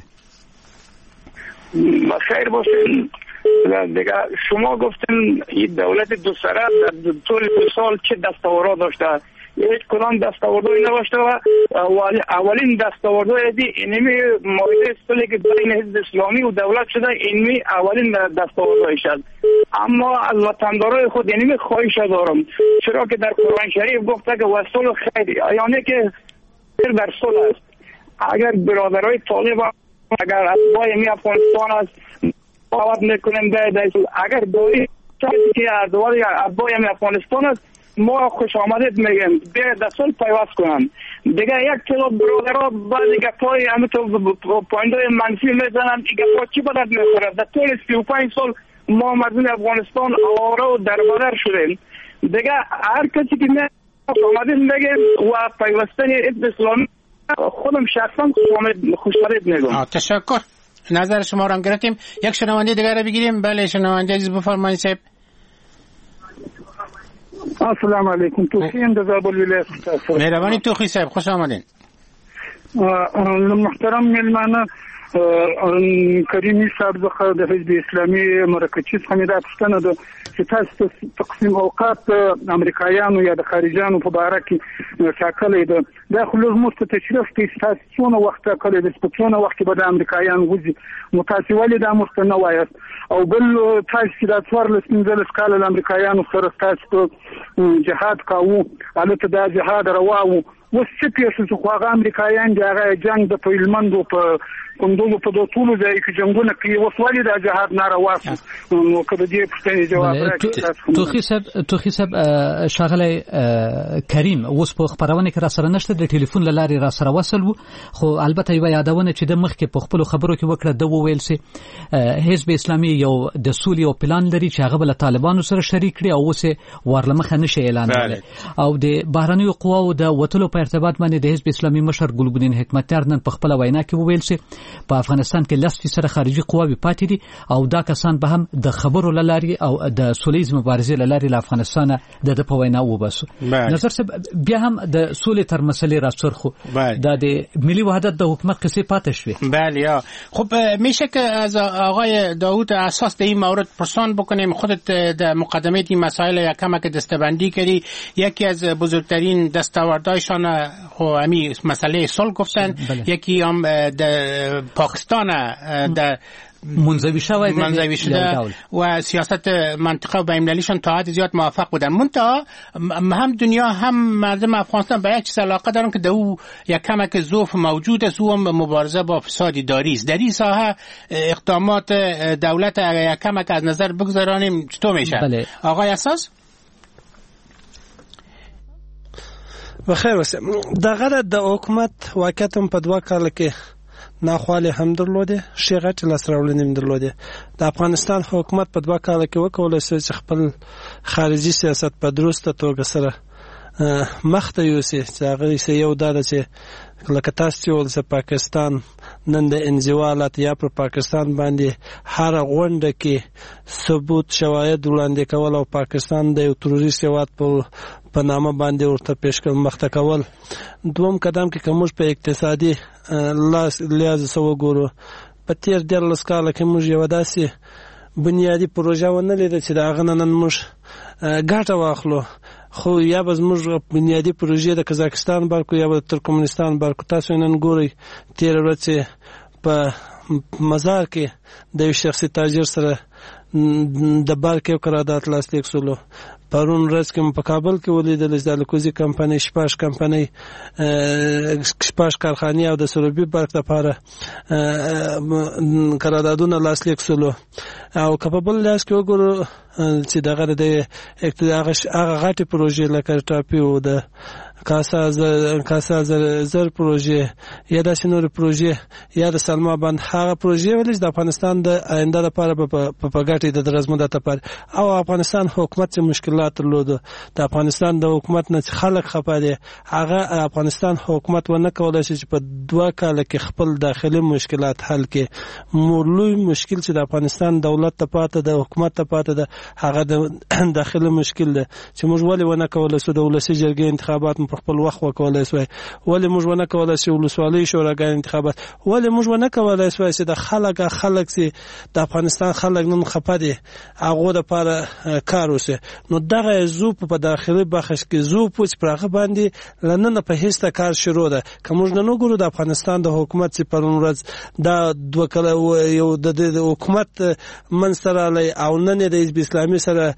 بخیر باشین دیگه شما گفتین این دولت دو سره در طول دو سال چه دستاورد داشته هیچ کدام دستاوردهایی نداشته و اولین دستاوردهای دی اینمی مایده سالی که بین حزب اسلامی و دولت شده اینمی اولین دستاوردهای شد اما از وطندارای خود اینمی خواهش دارم چرا که در قرآن شریف گفته که وصول خیری یعنی که در صلح است اگر برادرای طالب اگر اتباع می افغانستان است باور میکنیم به اگر دوری چیزی که اتباع می افغانستان است ما خوش آمدید میگیم به دستور پیوست کنن دیگه یک کلو برادرها بعضی گپای همه تو پوینتای منفی میزنن این گپا چی بدد میخوره در طول سی و پنج سال ما مردم افغانستان آواره و دربدر شدیم دیگه هر کسی که می آمدید میگیم و پیوستن حزب اسلامی خودم شخصا خوش آمدید میگم. تشکر نظر شما را گرفتیم. یک شنونده دیگر را بگیریم. بله شنونده عزیز بفرمایید صاحب. السلام علیکم توخیم د زابل ولایت مهرباني توخی صاحب خوش آمدین. محترم ملمانه کریمی صاحب زخه د حزب اسلامي مرکزی څخه دا پښتنه ده چې تاسو تقسیم اوقات امریکایانو یا د خارجانو په باره کې ټاکلې ده دا خو لږ مست تشریف کې تاسو څونه وخت کړی د سپڅونه وخت به د امریکایانو وځي متاسفانه دا مست نه وایي او بل تاسو د څوار لسنځل سکاله د امریکایانو سره تاسو جهاد کاوه البته دا جهاد رواو وسته پیښه چې خو هغه امریکایان د هغه جنگ د پیلمندو په کندوز په د ټولو ځای کې جنگونه کوي وسوالي د جهاد ناروا شو نو کله دې پښتنې جواب راکړي توخي صاحب توخي صاحب شغله کریم اوس په خبرونه کې را سره نشته د ټلیفون لاري را سره وصل وو خو البته یو یادونه چې د مخ کې په خپل خبرو کې وکړه د وویل سي حزب اسلامي یو د سولې او پلان لري چې هغه بل طالبانو سره شریک کړي او اوس ورلمخه نشي اعلان کړي او د بهرنیو قواو د وټلو په ارتباط باندې د حزب اسلامي مشر ګلبدین حکمتیار نن په خپل وینا کې وویل سي په افغانستان کې لس فیصد خارجي قواوی پاتې دي او دا کسان به هم د خبرو لاري او د سولېز مبارزې لاري له افغانستان د په وینا وباسو نظر صاحب بیا هم د سولې تر مسلې راڅرخو د ملي وحدت د حکومت قصه پاتې شوه. بله خب میشه که از آقای داوود اساس در این مورد پرسان بکنیم خودت در مقدمه این مسائل یکم که دستبندی کردی یکی از بزرگترین دستاوردهایشان خو همی مسئله صلح گفتن یکی هم در پاکستان در منزوی شده منزوی شده و سیاست منطقه و بین‌المللیشون تا حد زیاد موافق بودن منتها هم دنیا هم مردم افغانستان به یک چیز علاقه دارن که دو یک کمک ضعف موجود است و هم مبارزه با فساد اداری است در این ساحه اقدامات دولت اگر یک کمک از نظر بگذارانیم چطور میشه؟ بله. آقای اساس بخیر وسه دغه د حکومت واقعیت په دوه کال کې ناخواله هم درلوده شیغت لاسراولنه هم درلوده د افغانستان حکومت په دوه کال کې وکولای شي چې خپل خارجي سیاست په درسته توګه سره مخته یوسي چې هغه یې یو داده چې لکه تاسو ول چې پاکستان نن د انزوالات یا پر پاکستان باندې هر غونډه کې ثبوت شواهد وړاندې کول او پاکستان د یو تروریست هیواد په په نامه باندې ورته پیش کول مخته کول دوم قدم کې کومش په اقتصادي لاس لیاز سو ګورو په تیر د لسکاله کې موږ یو داسې بنیادی پروژه ونه لیدل چې دا غننن موږ ګټه واخلو خو یا به موږ بنیادی پروژه د قزاقستان برکو یا به ترکمنستان برکو تاسو نن ګورئ تیر ورځ په مزار کې د شخصي تاجر سره د بارکې قرارداد لاسلیک سولو پرون ورځ کې په کابل کې ولیدل چې د الکوزي کمپنۍ شپږ کمپنۍ شپږ کارخانې او د سروبي برق لپاره قراردادونه لاسلیک سولو او کپبل لاس کې وګورو چې دغه د اقتدار هغه غټي پروژې لکه ټاپي او د کاسا زر کاسا زر زر پروژې یا د شنور پروژې یا د سلما باندې هغه پروژې ولې د افغانستان د آینده لپاره په پګاټي د درزمدت لپاره او افغانستان حکومت چې مشکلات لرلود د افغانستان د حکومت نه خلک خپه دي هغه افغانستان حکومت ونه کولای شي چې په دوه کال کې خپل داخلي مشکلات حل کړي مولوی مشکل چې د افغانستان دولت ته پاته د حکومت ته پاته د هغه د داخلي مشکل ده چې موږ ولې ونه کولای شو د ولسی جرګې انتخابات په خپل وخت وکولای شو ولې موږ ونه کولای شو ولسوالۍ شوراګان انتخابات ولې موږ ونه کولای شو چې د خلک خلک سي د افغانستان خلک نن خپه دي هغه د لپاره کار وسه نو دغه زو په داخلي بخش کې زو پوس پرغه باندې لنن په هیڅ کار شروع ده کوم نه نو ګورو د افغانستان د حکومت چې پرون ورځ دا دوه کله یو د حکومت منستراله او نن د حزب اسلامي سره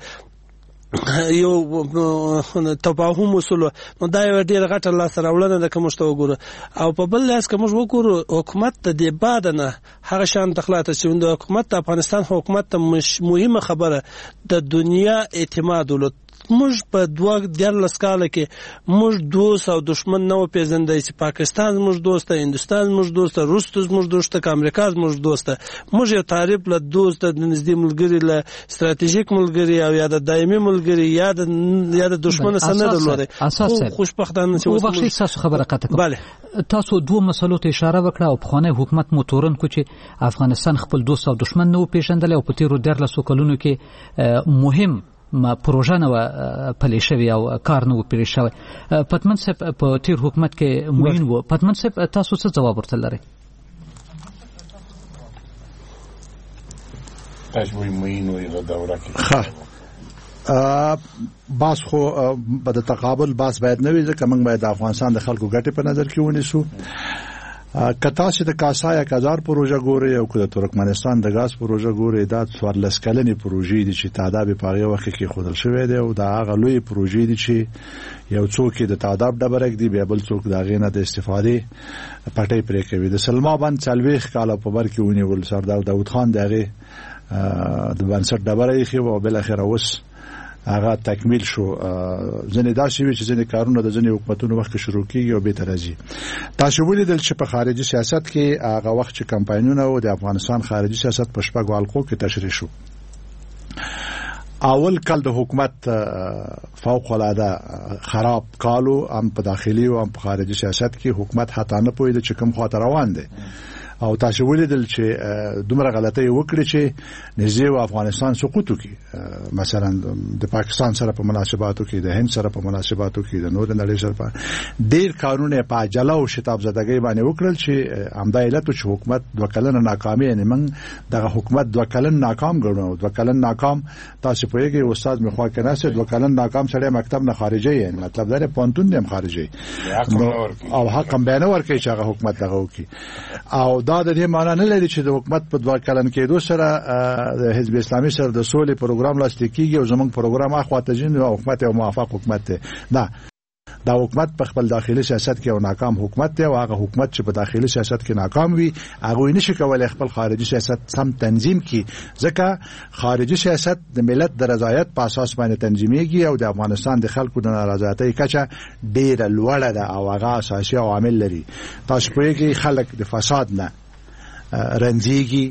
یو تفاهم وسلو نو دا یو ډیر غټه لاس راوړنه ده کوم شته وګورو او په بل لاس کوم وګورو حکومت ته د بادنه هغه شان تخلاته چې د حکومت افغانستان حکومت ته مهمه خبره د دنیا اعتماد ولري موږ په دوه دیارلس کاله کې موږ دوست او دشمن نه پیژندای چې پاکستان موږ دوست دی هندستان موږ دوست دی روس موږ دوست دی امریکا موږ دوست دی موږ یو تعریف له دوست د نږدې ملګری له ستراتیژیک ملګری او یا د دایمي ملګری یا د یا د دشمن سره نه درلودي خوشبختانه چې اوس بخښي تاسو خبره قطع بله تاسو دوه مسلو ته اشاره وکړه او په خانه حکومت مو تورن کو چې افغانستان خپل دوست او دشمن نه پیژندل او په تیرو دیارلس کلونو کې مهم ما پروژه نو پلي شوی او کار نو پیری شوی پتمن صاحب په تیر حکومت کې موین وو پتمن صاحب تاسو څه جواب ورته لرئ تاسو موین وي د دوره کې ها باس خو په د تقابل باس باید نه وي ځکه موږ باید د افغانستان د خلکو ګټه په نظر کې ونیسو کتا چې د کاسای کازار پروژه ګوري او د ترکمنستان د غاز پروژه ګوري دا څوارلس کلنې پروژې دي چې تعداد په هغه وخت کې خودل شوې ده او دا هغه لوی پروژې دي چې یو څوک د تعداد ډبرک دی به بل څوک دا غینه د استفادې پټې پرې کوي د سلما باندې چلويخ کاله په بر کې ونیول سردار داوود خان دغه د بنسټ ډبرې خو او بل اخر اوس هغه تکمیل شو. ځنې دا شی چې ځنې کارونه د ځنې حکومتونو وخت شروع کیږي او به ترازی تاسو ولیدل چې په خارجي سیاست کې هغه وخت چې کمپاینونه او د افغانستان خارجي سیاست په شپږ حلقو کې تشریح شو. اول کال د حکومت فوق العاده خراب کالو هم په داخلي او هم په خارجي سیاست کې حکومت حتی نه پوهید چې کوم خاطر روان دي او تاسو ولیدل چې دومره غلطي وکړي چې نږدې و افغانستان سقوط وکړي. مثلا د پاکستان سره په مناسباتو کې د هند سره په مناسباتو کې د نور نړۍ سره په ډیر قانوني په عجله او شتاب زدګۍ باندې وکړل چې همدا علت چې حکومت دوه کلن ناکامي یعنی من دغه حکومت دوه کلن ناکام ګڼو. دوه کلن ناکام تاسو په یوه استاد مخوا کې ناسه دوه کلن ناکام سره مکتب نه خارجي یعنی مطلب دا پونتون هم خارجي او حق هم بیان ورکړي چې هغه حکومت دغه وکړي او دا د دې معنی نه لري چې د حکومت په دوه کلن کې دوه سره د حزب اسلامي سره د سولې پروګرام لاسلیک کیږي او زمونږ پروګرام اخواته جن او حکومت او موافق حکومت دی. نه دا حکومت په خپل داخلي سیاست کې او ناکام حکومت دی او هغه حکومت چې په داخلي سیاست کې ناکام وي هغه نشي کولای خپل خارجي سیاست سم تنظیم کړي ځکه خارجي سیاست د ملت د رضایت په اساس باندې تنظیمېږي او د افغانستان د خلکو د نارضایتۍ کچه ډېره لوړه ده او هغه اساسي عوامل لري. تاسو پوهیږئ خلک د فساد نه رنځيږي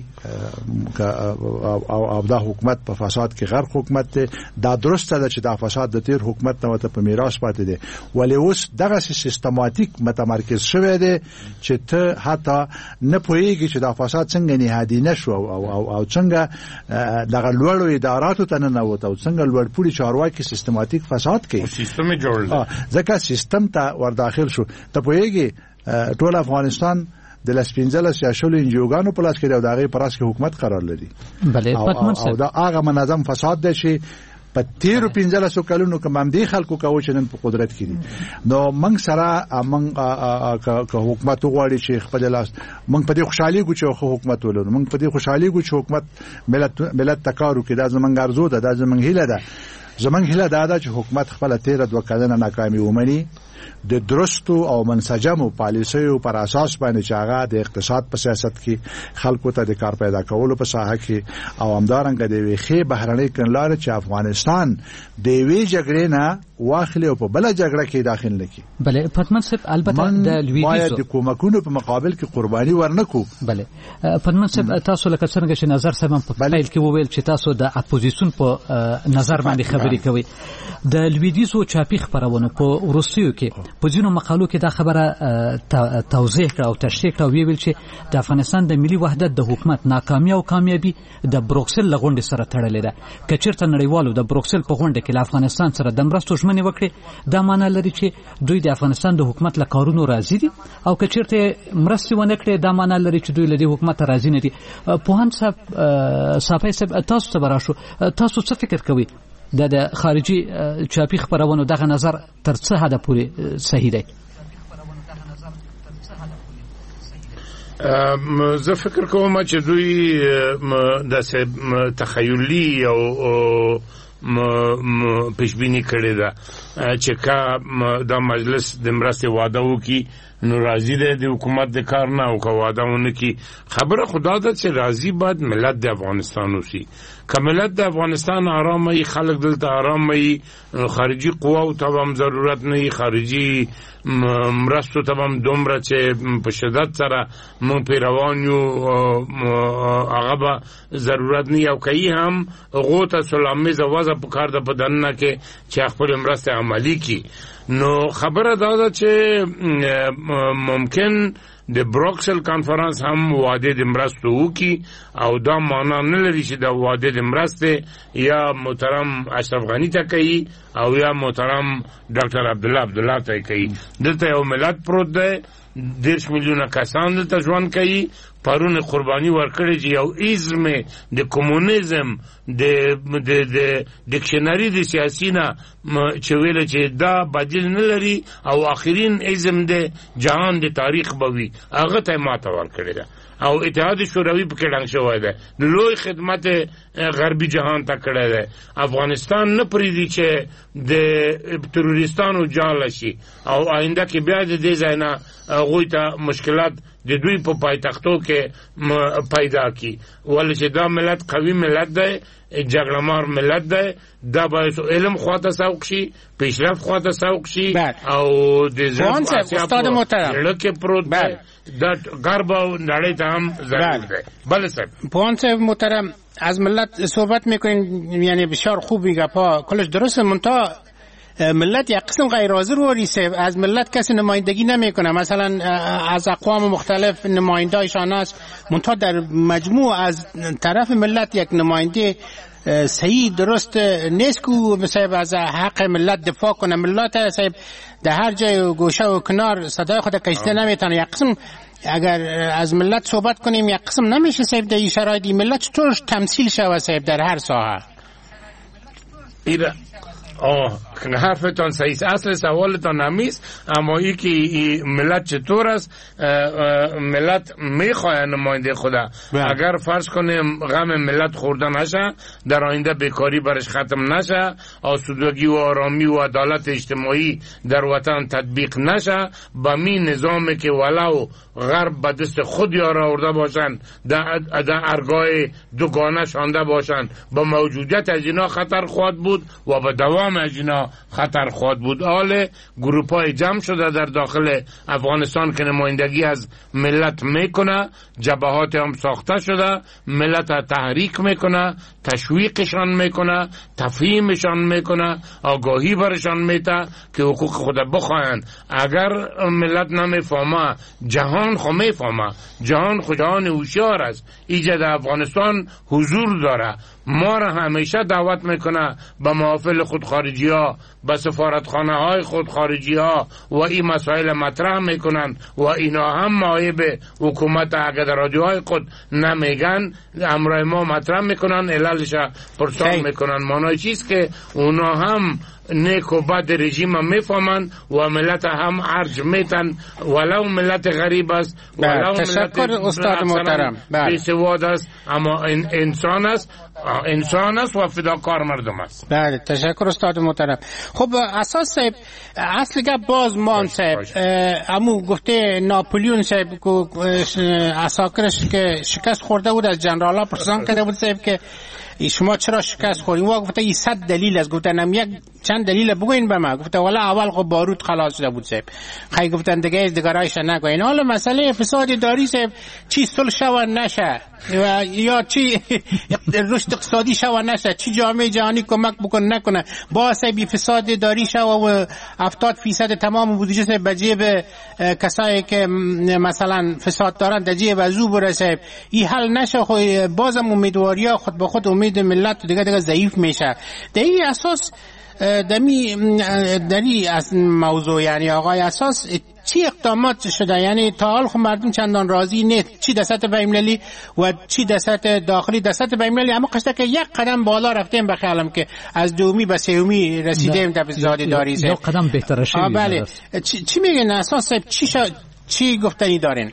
او او دا حکومت په فساد کې غرق حکومت دی. دا درسته ده چې دا فساد د تیر حکومت نه وته په میراث پاتې دی ولی اوس دغه سیستماتیک متمرکز شوی دی چې ته حتی نه پوهیږي چې دا فساد څنګه نهادي نشو او او او څنګه دغه لوړو اداراتو ته نه وته او څنګه لوړپوړي چارواکي سیستماتیک فساد کوي. سیستم جوړ ځکه سیستم ته ور داخل شو. ته پوهیږي ټول افغانستان د لسپینځلس یا شلو انجیوګانو په لاس کې د دغه پراس کې حکومت قرار لري. بله او دا هغه منظم فساد دی چې په تیرو پنځلسو کلونو کې باندې خلکو کوي چې نن په قدرت کې دي. نو موږ سره موږ که حکومت وغواړي چې خپل لاس موږ په دې خوشحالي ګو چې حکومت ولرو موږ په دې خوشحالي ګو چې حکومت ملت ملت تکارو کې دا زمونږ ارزو ده دا زمونږ هیله ده. زمونږ هیله دا ده چې حکومت خپل تیر دوه کلنه ناکامي ومني د درستو او منسجمو پالیسیو پر اساس باندې چې هغه د اقتصاد په سیاست کې خلکو ته د کار پیدا کولو په ساحه کې او همدارنګه د ویخي بهرنۍ کړنلارې چې افغانستان د وی جګړې نه واخلې او په بل جګړه کې داخل نکړي. بله پدمن صاحب البته د لویدیزو باید د کومکونو په مقابل کې قرباني ورنکو. بله پدمن صاحب تاسو لکه څنګه چې نظر صاحب په پیل کې وویل چې تاسو د اپوزیسیون په نظر باندې خبرې کوي. د لویدیزو چاپی خبرونه په روسیو کې په ځینو مقالو کې دا خبره توضیح کړه او تشریح کړه ویل چې د افغانستان د ملي وحدت د حکومت ناکامي او کامیابی د بروکسل لغونډې سره تړلې ده. کچیرته نړیوالو د بروکسل په غونډه کې افغانستان سره د مرستو ژمنې وکړي دا معنی لري چې دوی د افغانستان د حکومت له کارونو راضي دي او کچیرته مرستې ونه کړي دا معنی لري چې دوی له دې حکومت راضي نه دي. پوهان صاحب صافي صاحب تاسو ته براشو تاسو څه فکر کوئ د خارجي چاپی خبرونو دغه نظر تر څه حد پورې صحیح دی؟ زه فکر کوم چې دوی د تخیلی او پیشبینی کړی ده چې کا د مجلس د مرستې وعده وکړي نو راضي دی د حکومت د کار نه او که وعده ونه کړي. خبره خدا ده چې راضي باید ملت د افغانستان اوسي. که ملت د افغانستان آرام وي خلک دلته آرام وي خارجي قواو ته هم ضرورت نه وي خارجي مرستو ته هم دومره چې په شدت سره مونږ پرې روان یو هغه به ضرورت نه وي او که یې هم هغو ته صلح‌آمیزه وضع پکار ده په دننه کې چې خپلې مرستې عملي کړي. نو خبره دا ده چې ممکن د بروکسل کانفرنس هم وعده د مرستو وکي او دا معنا نه لري چې د وعده د مرستې یا محترم اشرف غنی ته کوي او یا محترم ډاکټر عبدالله عبدالله ته کوي. دلته یو ملت پروت دی دیرش میلیونه کسان دلته ژوند کوي. پرون قرباني ورکړي چې یو ایزم د کمونیزم د د د ډکشنری د سیاسي نه چې ویل چې دا بدیل نه لري او اخرین ایزم د جهان د تاریخ بوي هغه ته ماته ورکړي ده او اتحاد شوروي په کې ډنګ شوی ده د لوی خدمت غربي جهان ته کړی ده. افغانستان نه پریږدي چې د تروریستانو جال شي او آینده کې بیا د دې ځای نه هغوی ته مشکلات د دوی په پایتختو کې پیدا کی. ولې چې دا ملت قوي ملت دی، جګړه مار ملت دی، دا باید علم خواته سوق شي، پیشرفت خواته سوق شي او د ځان استاد محترم لکه پروت دی دا غرب او نړۍ ته هم ضرور دی. بله صاحب پوهان صاحب محترم از ملت صحبت میکنین، یعنی بسیار خوب میگه پا کلش درسته، منتها ملت یک قسم غیر حاضر وریسه، از ملت کسی نمایندگی نمیکنه. مثلا از اقوام مختلف نمایندهایشان است، منتها در مجموع از طرف ملت یک نماینده صحیح درست نیست که مثلا از حق ملت دفاع کنه. ملت صاحب در هر جای گوشه و کنار صدای خود کشیده نمیتونه. یک قسم اگر از ملت صحبت کنیم یک قسم نمیشه صاحب در این شرایط ملت چطور تمثیل شود صاحب در هر ساحه؟ ایره آه حرفتان صحیح، اصل سوالتان نمیست، اما ای که ای ملت چطور است، ملت میخواه نماینده خدا. اگر فرض کنیم غم ملت خورده نشه، در آینده بیکاری برش ختم نشه، آسودگی و آرامی و عدالت اجتماعی در وطن تطبیق نشه، با می نظامی که ولو غرب به دست خود یار آورده باشند، در ارگاه دوگانه شانده باشند، با موجودیت از اینا خطر خواهد بود و با دوام از اینا خطر خواهد بود. حال گروپ های جمع شده در داخل افغانستان که نمایندگی از ملت میکنه، جبهات هم ساخته شده، ملت تحریک میکنه، تشویقشان میکنه، تفهیمشان میکنه، آگاهی برشان میده که حقوق خود بخواهند. اگر ملت نمیفهمه جهان خو میفهمه، جهان خو جهان هوشیار است، ایجاد افغانستان حضور داره. ما را همیشه دعوت میکنه به محافل خود خارجی ها، به سفارتخانه های خود خارجی ها و این مسائل مطرح میکنن و اینا هم معایب حکومت اگر در رادیوهای خود نمیگن امرای ما مطرح میکنن، علالش پرسان میکنن. معنای چیست که اونا هم نیک و بد رژیم هم میفهمن و ملت هم ارج میتن، ولو ملت غریب است، ولو ملت استاد محترم بیسواد است، اما انسان است، انسان است و فداکار مردم است. بله تشکر استاد محترم. خب اساس اصل گپ باز مان صاحب امو گفته ناپلیون صاحب کو اساکرش که شکست خورده بود از جنرالا پرسان کرده بود صاحب که شما چرا شکست خوردین؟ و گفته این صد دلیل است. گفتن یک چند دلیل بگوین به ما. گفته والا اول خب بارود خلاص شده بود صاحب، خیلی گفتن دیگه دیگرایش نگوین. حالا مسئله فساد داری صاحب چی صلح شو نشه و یا چی رشد اقتصادی شو نشه، چی جامعه جهانی کمک بکنه نکنه، با صاحب فساد داری شو و هفتاد فیصد تمام بودجه صاحب به جیب کسایی که مثلا فساد دارن در جیب ازو برسه، این حل نشه. خو بازم امیدواریا خود به خود امید ملت دیگه دیگه ضعیف میشه. در این اساس دمی دری از موضوع یعنی آقای اساس چی اقدامات شده؟ یعنی تا حال خب مردم چندان راضی نیست، چی در سطح بین‌المللی و چی در سطح داخلی. در سطح بین‌المللی اما قصده که یک قدم بالا رفتیم به خیالم که از دومی به سومی رسیدیم در فساد داری. یک قدم بهتر شد. بله چی, چی میگن اساس چی شا... چی گفتنی دارین؟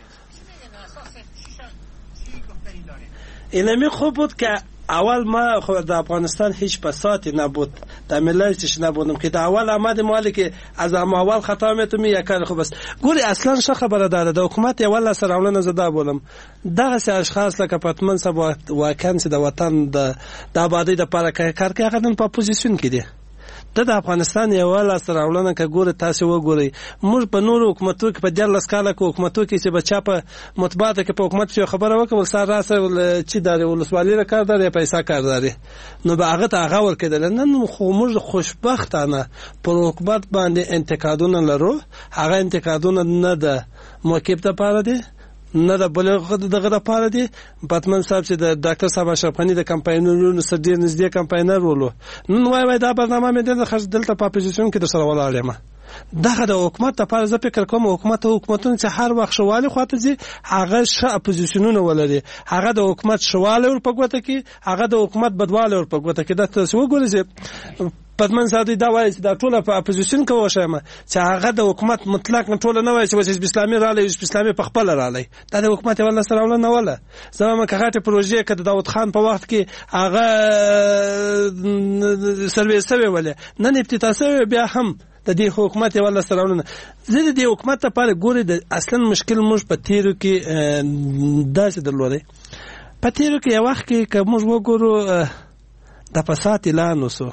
اینمی خوب بود که اول ما خود در افغانستان هیچ فسادی نبود، در ملتش نبودم که در اول آمد مالی که از اول خطا میتونی یک کار خوب است. گوری اصلا ش خبر داره د حکومت اول سره اولنه زده بولم دغه سه اشخاص لکه پاتمن سبا واکنس د وطن د د آبادی د لپاره کار کوي، هغه په پوزیشن کې دي. د افغانستان یو لاس راولنه که ګوره تاسو وګورئ موږ په نورو حکومتو کې په دیارلس کاله کې حکومتو کې چې بچا په مطبوعات کې په حکومت کې خبره وکړه سره راسه چې داري ولسوالۍ را کار داري پیسې کار داري نو به هغه ته هغه ورکړل. نن خو موږ خوشبختانه پر حکومت باندې انتقادونه لرو، هغه انتقادونه نه ده موکب ته پاره دي نه د بلغه دغه د پاره دي. پاتمن صاحب چې د ډاکټر صاحب اشرف غنی د کمپاینونو سره ډیر نږدې کمپاینر ولو نن وای وای دا برنامه مې د خرج دلته په اپوزیشن کې د سره ولاړ یم دغه د حکومت لپاره زه فکر کوم حکومت حکومتونه چې هر وخت شواله خواته ځي هغه ش اپوزیشنونه ولري هغه د حکومت شواله ور پګوته کې هغه د حکومت بدواله ور پګوته کې د تاسو وګورئ چې پدمن سادي دا وایي چې دا ټول په اپوزیشن کې وشم چې هغه د حکومت مطلق ټول نه وایي چې حزب اسلامي رالی حزب اسلامي په خپل رالی دا د حکومت ولا سره نه ولا زموږ کغاټه پروژې کې د داوود خان په وخت کې هغه سرویس سوي ولې نن ابتدا سوي بیا هم د دې حکومت ولا سره نه زه د دې حکومت لپاره ګوري د اصلا مشکل موږ په تیرو کې داسې درلودي په تیرو کې یو وخت کې کوم موږ وګورو د فساد اعلان وسو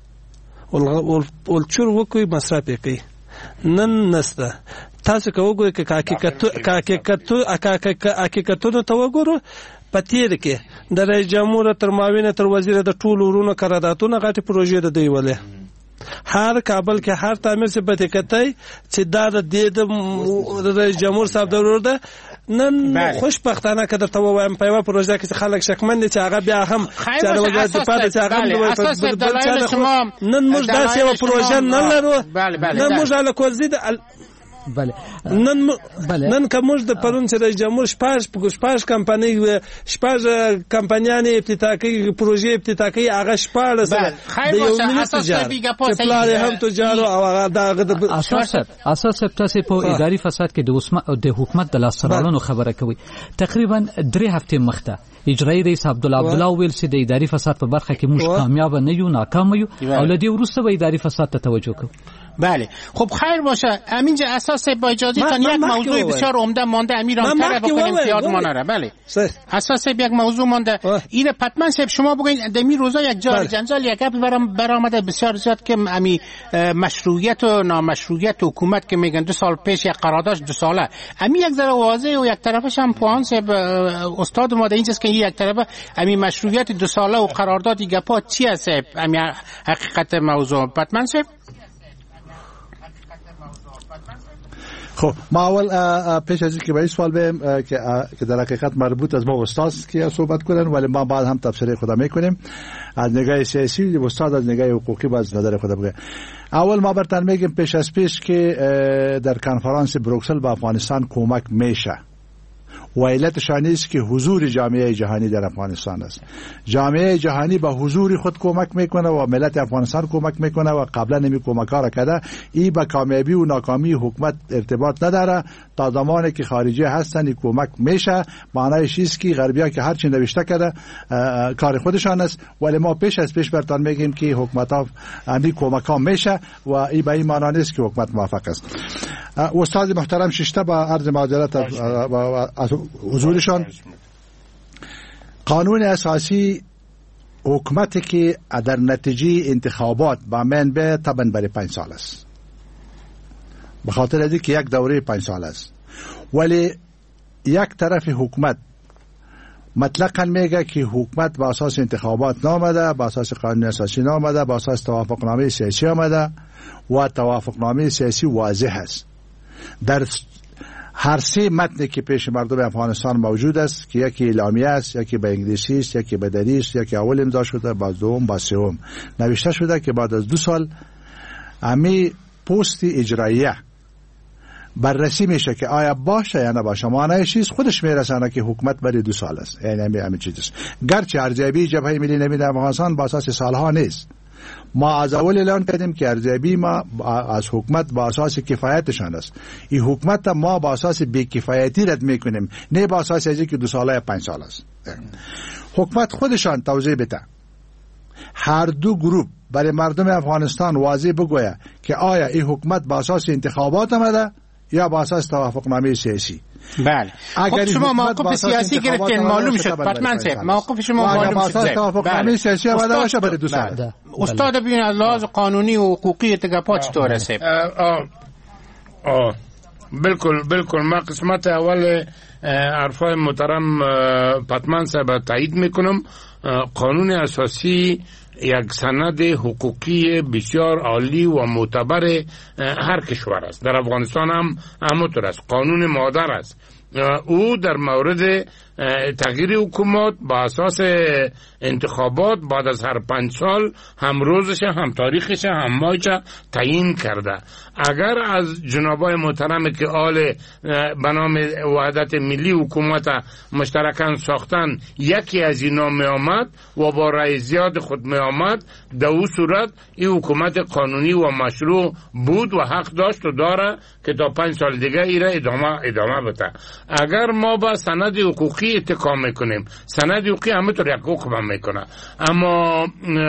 ولچور وکوي مصرف کوي نن نسته تاسو کوګوي کې حقیقت حقیقت حقیقتونو ته وګورو پتیر کې د رئیس جمهور تر معاون تر وزیر د ټولو ورونو قراردادونه غټي پروژې د دی ولې هر کابل کې هر تعمیر څه پته کوي چې دا د رئیس جمهور صاحب ضرور ده نن خوشبختانه که درته وایم په یوه پروژه کې خلک شکمن دي چې هغه بیا هم چې د وزارت دفاع ته چې هغه نن موږ داسې یوه پروژه نه لرو نن موږ هله کوزید بله نن بله نن کومج د پرون چې رئیس جمهور شپږ شپږ کمپنۍ شپږ کمپنیانې افتتاح کوي پروژې افتتاح کوي هغه شپږ سره د یو ملت تجارت پلان هم تجارت او هغه د اساس اساس تاسو په اداري فساد کې د د حکومت د لاسرالونو خبره کوي تقریبا درې هفته مخته اجرایی رئیس عبدالله عبدالله ویل چې د اداري فساد په برخه کې موږ کامیاب نه یو ناکام یو او لدی وروسته به اداري فساد ته توجه کوو بله خب خیر باشه همینجا اساس با اجازه تان یک موضوع بسیار عمده مانده امیران طرف بکنیم که یاد ما نره بله اساس یک موضوع مانده این پتمن صاحب شما بگوین دمی روزا یک جار جنجال یک گپ برآمده بسیار زیاد که امی مشروعیت و نامشروعیت حکومت که میگن دو سال پیش یک قرارداد دو ساله امی یک ذره واضحه و یک طرفش هم پوان صاحب استاد ما در اینجاست که یک طرف امی مشروعیت دو ساله و قرارداد گپا چی است امی حقیقت موضوع پتمن صاحب خب ما اول پیش از اینکه به این سوال بیم که که در حقیقت مربوط از ما استاد که صحبت کنن ولی ما بعد هم تفسیر خود میکنیم از نگاه سیاسی و استاد از نگاه حقوقی باز نظر خود بگه اول ما برتن میگیم پیش از پیش که در کنفرانس بروکسل به افغانستان کمک میشه و علتش نیست که حضور جامعه جهانی در افغانستان است. جامعه جهانی با حضور خود کمک میکنه و ملت افغانستان کمک میکنه و قبلا نمی کمک ها را کرده. این با کامیابی و ناکامی حکومت ارتباط نداره. تا زمانی که خارجی هستن این کمک میشه. معنیش است که غربیا که هر چی نوشته کرده کار خودشان است ولی ما پیش از پیش برتان میگیم که حکومت ها امی کمک ها میشه و این به این معنی نیست که حکومت موافق است. استاد محترم ششته با عرض معذرت از حضورشان قانون اساسی حکومتی که در نتیجه انتخابات با من به تبن برای پنج سال است به خاطر از که یک دوره پنج سال است ولی یک طرف حکومت مطلقاً میگه که حکومت با اساس انتخابات نامده با اساس قانون اساسی نامده با اساس توافقنامه سیاسی آمده و توافقنامه سیاسی واضح است در هر سه متنی که پیش مردم افغانستان موجود است که یکی اعلامیه است یکی به انگلیسی است یکی به دری است یکی اول امضا شده بعد دوم بعد سوم نوشته شده که بعد از دو سال امی پست اجراییه بررسی میشه که آیا باشه یا نباشه معنی چیز خودش میرسانه که حکومت برای دو سال است یعنی همین همین چیز است گرچه ارزیابی جبهه ملی نوین افغانستان با اساس سالها نیست ما از اول اعلان کردیم که ارزیابی ما از حکومت با اساس کفایتشان است این حکومت ما با اساس بی‌کفایتی رد میکنیم نه با اساس اینکه که دو ساله یا پنج سال است حکومت خودشان توضیح بده هر دو گروه برای مردم افغانستان واضح بگوید که آیا این حکومت با اساس انتخابات آمده یا با اساس توافقنامه سیاسی بله خب شما موقف سیاسی گرفتین معلوم شد پتمن صاحب موقف شما معلوم شد توافقنامه سیاسی آمده باشه برای دو سال استاد ببین از لحاظ قانونی و حقوقی تگپا چطور است بالکل بالکل ما قسمت اول حرفای محترم پتمن صاحب تایید میکنم قانون اساسی یک سند حقوقی بسیار عالی و معتبر هر کشور است در افغانستان هم همونطور است قانون مادر است او در مورد تغییر حکومت با اساس انتخابات بعد از هر پنج سال هم روزش هم تاریخش هم ماهش تعیین کرده. اگر از جنابای محترم که آل به نام وحدت ملی حکومت مشترکاً ساختن یکی از اینا می آمد و با رأی زیاد خود می آمد، در او صورت این حکومت قانونی و مشروع بود و حق داشت و داره که تا پنج سال دیگه ایره ادامه ادامه بده. اگر ما با سند حقوقی اتکا میکنیم، سند حقوقی همه طور یک حکم میکنه، اما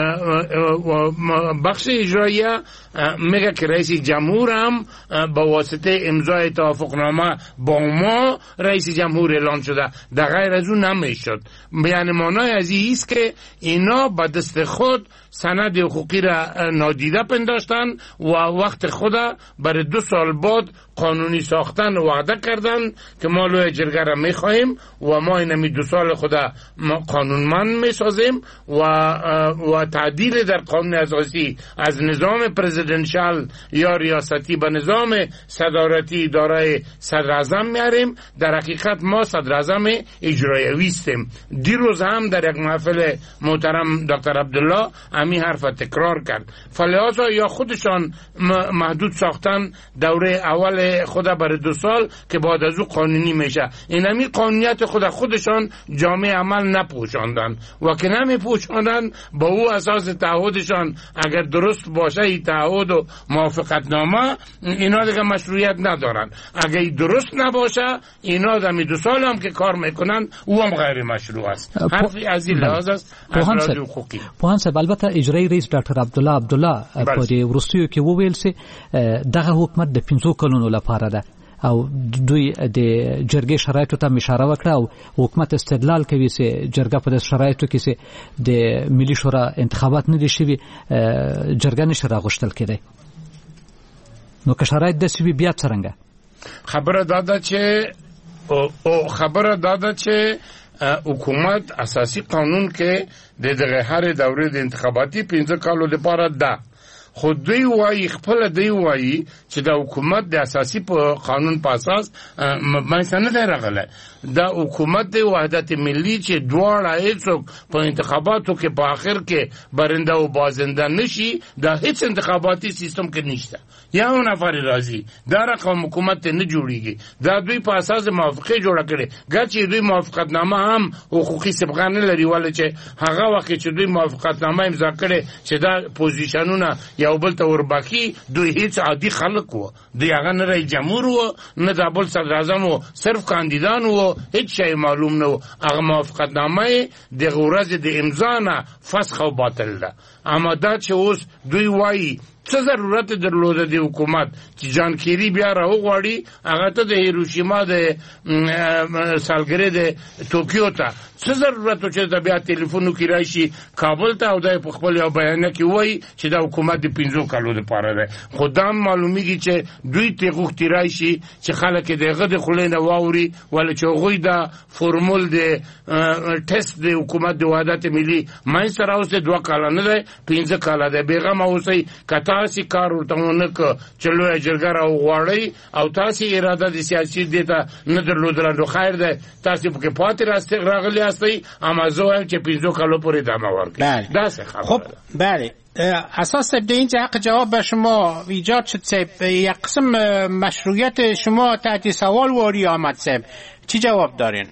بخش اجراییه میگه که رئیس جمهور هم با واسطه امضای توافقنامه با ما رئیس جمهور اعلان شده، در غیر از اون نمیشد. یعنی معنای از این است که اینا با دست خود سند حقوقی را نادیده پنداشتن و وقت خود برای دو سال بعد قانونی ساختن وعده کردن که ما لوی جرگه را میخواهیم و ما اینمی دو سال خود قانونمند میسازیم و و تعدیل در قانون اساسی از نظام پرزیدنشال یا ریاستی به نظام صدارتی اداره صدر اعظم میاریم. در حقیقت ما صدر اعظم اجرایی هستیم. دیروز هم در یک محفل محترم دکتر عبدالله همین حرف تکرار کرد. فلذا یا خودشان محدود ساختن دوره اول خود برای دو سال که بعد از او قانونی میشه. این همی قانونیت خود خودشان جامعه عمل نپوشاندن و که نمی پوشاندن با او اساس تعهدشان اگر درست باشه این تعهد و موافقت نامه اینا دیگه مشروعیت ندارن. اگر درست نباشه اینا دمی دو سال هم که کار میکنن او هم غیر مشروع است. حرفی از این لحاظ است از لحاظ حقوقی. پوهان صاحب البته اجرایی رئیس ډاکټر عبدالله عبدالله په دې وروستیو کې وویل چې دغه حکومت د پنځو کلونو لپاره ده او دوی د جرګې شرایطو ته اشاره وکړه او حکومت استدلال کوي چې جرګه په دې شرایطو کې چې د ملي شورا انتخابات نه دي شوي جرګه نشي راغوښتل کېدی. نو که شرایط داسې وي بیا څرنګه؟ خبره دا ده چې او خبره دا ده چې حکومت اساسی قانون کې د دغه هر دوره د انتخاباتي پنځه کالو لپاره ده. خود دوی وایي خپل دوی وایي چې د حکومت د اساسي په قانون په اساس منځ نه دی راغلی. د حکومت د وحدت ملی چې دواړه هیڅوک په انتخاباتو کې په آخر کې برنده او بازنده نشي، د هیڅ انتخاباتي سیستم کې نشته. یا یو نفر راځي دا رقم حکومت نه جوړیږي. دا دوی په اساس موافقه جوړه کړي، ګرچې دوی موافقتنامه هم حقوقي سبقه نه لري، ولې چې هغه وخت چې دوی موافقتنامه امضا کړي چې دا پوزیشنونه یو بل ته ورباکي، دوی هیڅ عادي خلک وو، دوی هغه نه رئیس جمهور وو نه د بل صدر اعظم وو، صرف کاندیدان وو، هیڅ شی معلوم نه وو. هغه موافقتنامه د ورځې د امضا نه فسخ او باطل ده. اما دا چې اوس دوی وایي څه ضرورت درلوده د حکومت چې جان کیری بیا راوغواړي هغه ته د هیروشیما د سالګرې د ټوکیو ته څه ضرورت و چې د بیا ټلیفون کې راشي کابل ته او د خپل یو بیان کې وایي چې د حکومت د پنځو کالو لپاره ده. خدام معلومیږي چې دوی ته غوښتي راشي چې خلک دغه د خلینو واوري، ولې چې غوی د فرمول د ټیسټ د حکومت د وحدت ملی مې سره اوس دوه کال نه ده پنځه کال ده. بیغم اوسې کته تاسو کار ورته نه ک چلو اجرګر او غواړي او تاسو اراده د سیاسي دیتا نه درلودل نو خیر ده تاسو په کې پاتې راستي راغلی هستي اما زه چې پنځو کالو پورې ادامه ورکړي. دا څه خبره؟ خب بله اساس به این حق جواب به شما ایجاد شد سب یک قسم مشروعیت شما تحت سوال واری آمد سب چی جواب دارین؟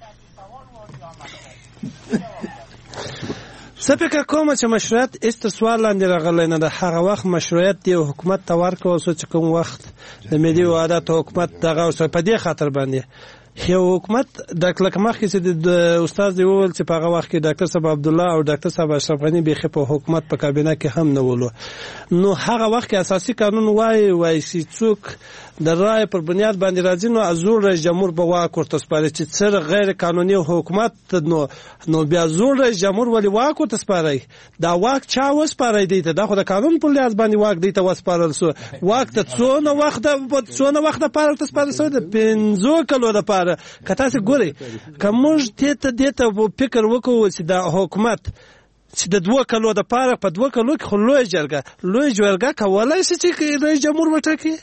زه فکر کوم چې مشروعیت است سوال لاندې راغلی نه ده. هغه وخت مشروعیت دی حکومت ته ورکول شو چې کوم وخت د ملي وحدت حکومت دغه په دې خاطر باندې یو حکومت د کلک مخکې چې د استاد دی وویل چې په هغه وخت کې ډاکټر صاحب عبدالله او ډاکټر صاحب اشرف غني بیخي په حکومت په کابینه کې هم نه ولو. نو هغه وخت کې اساسي قانون وایي وایي چې څوک د رای پر بنیاد باندې راځي نو ازور رئیس جمهور به واک ورته سپاري چې څر غیر قانوني حکومت نو نو بیا زور رئیس جمهور ولې واک ورته سپاري؟ دا واک چا وسپاري دی ته؟ دا خو د قانون په لحاظ باندې واک دی ته وسپارل سو. واک ته څونه وخت په څونه وخت لپاره ورته سپارل سو؟ د پنځو کلو لپاره. که تاسو ګورئ که موږ دې ته دې ته فکر وکړو چې دا حکومت چې د دوه کلو لپاره په دوه کلو کې خو لوی جرګه لوی جرګه کولای شي چې رئیس جمهور وټاکي؟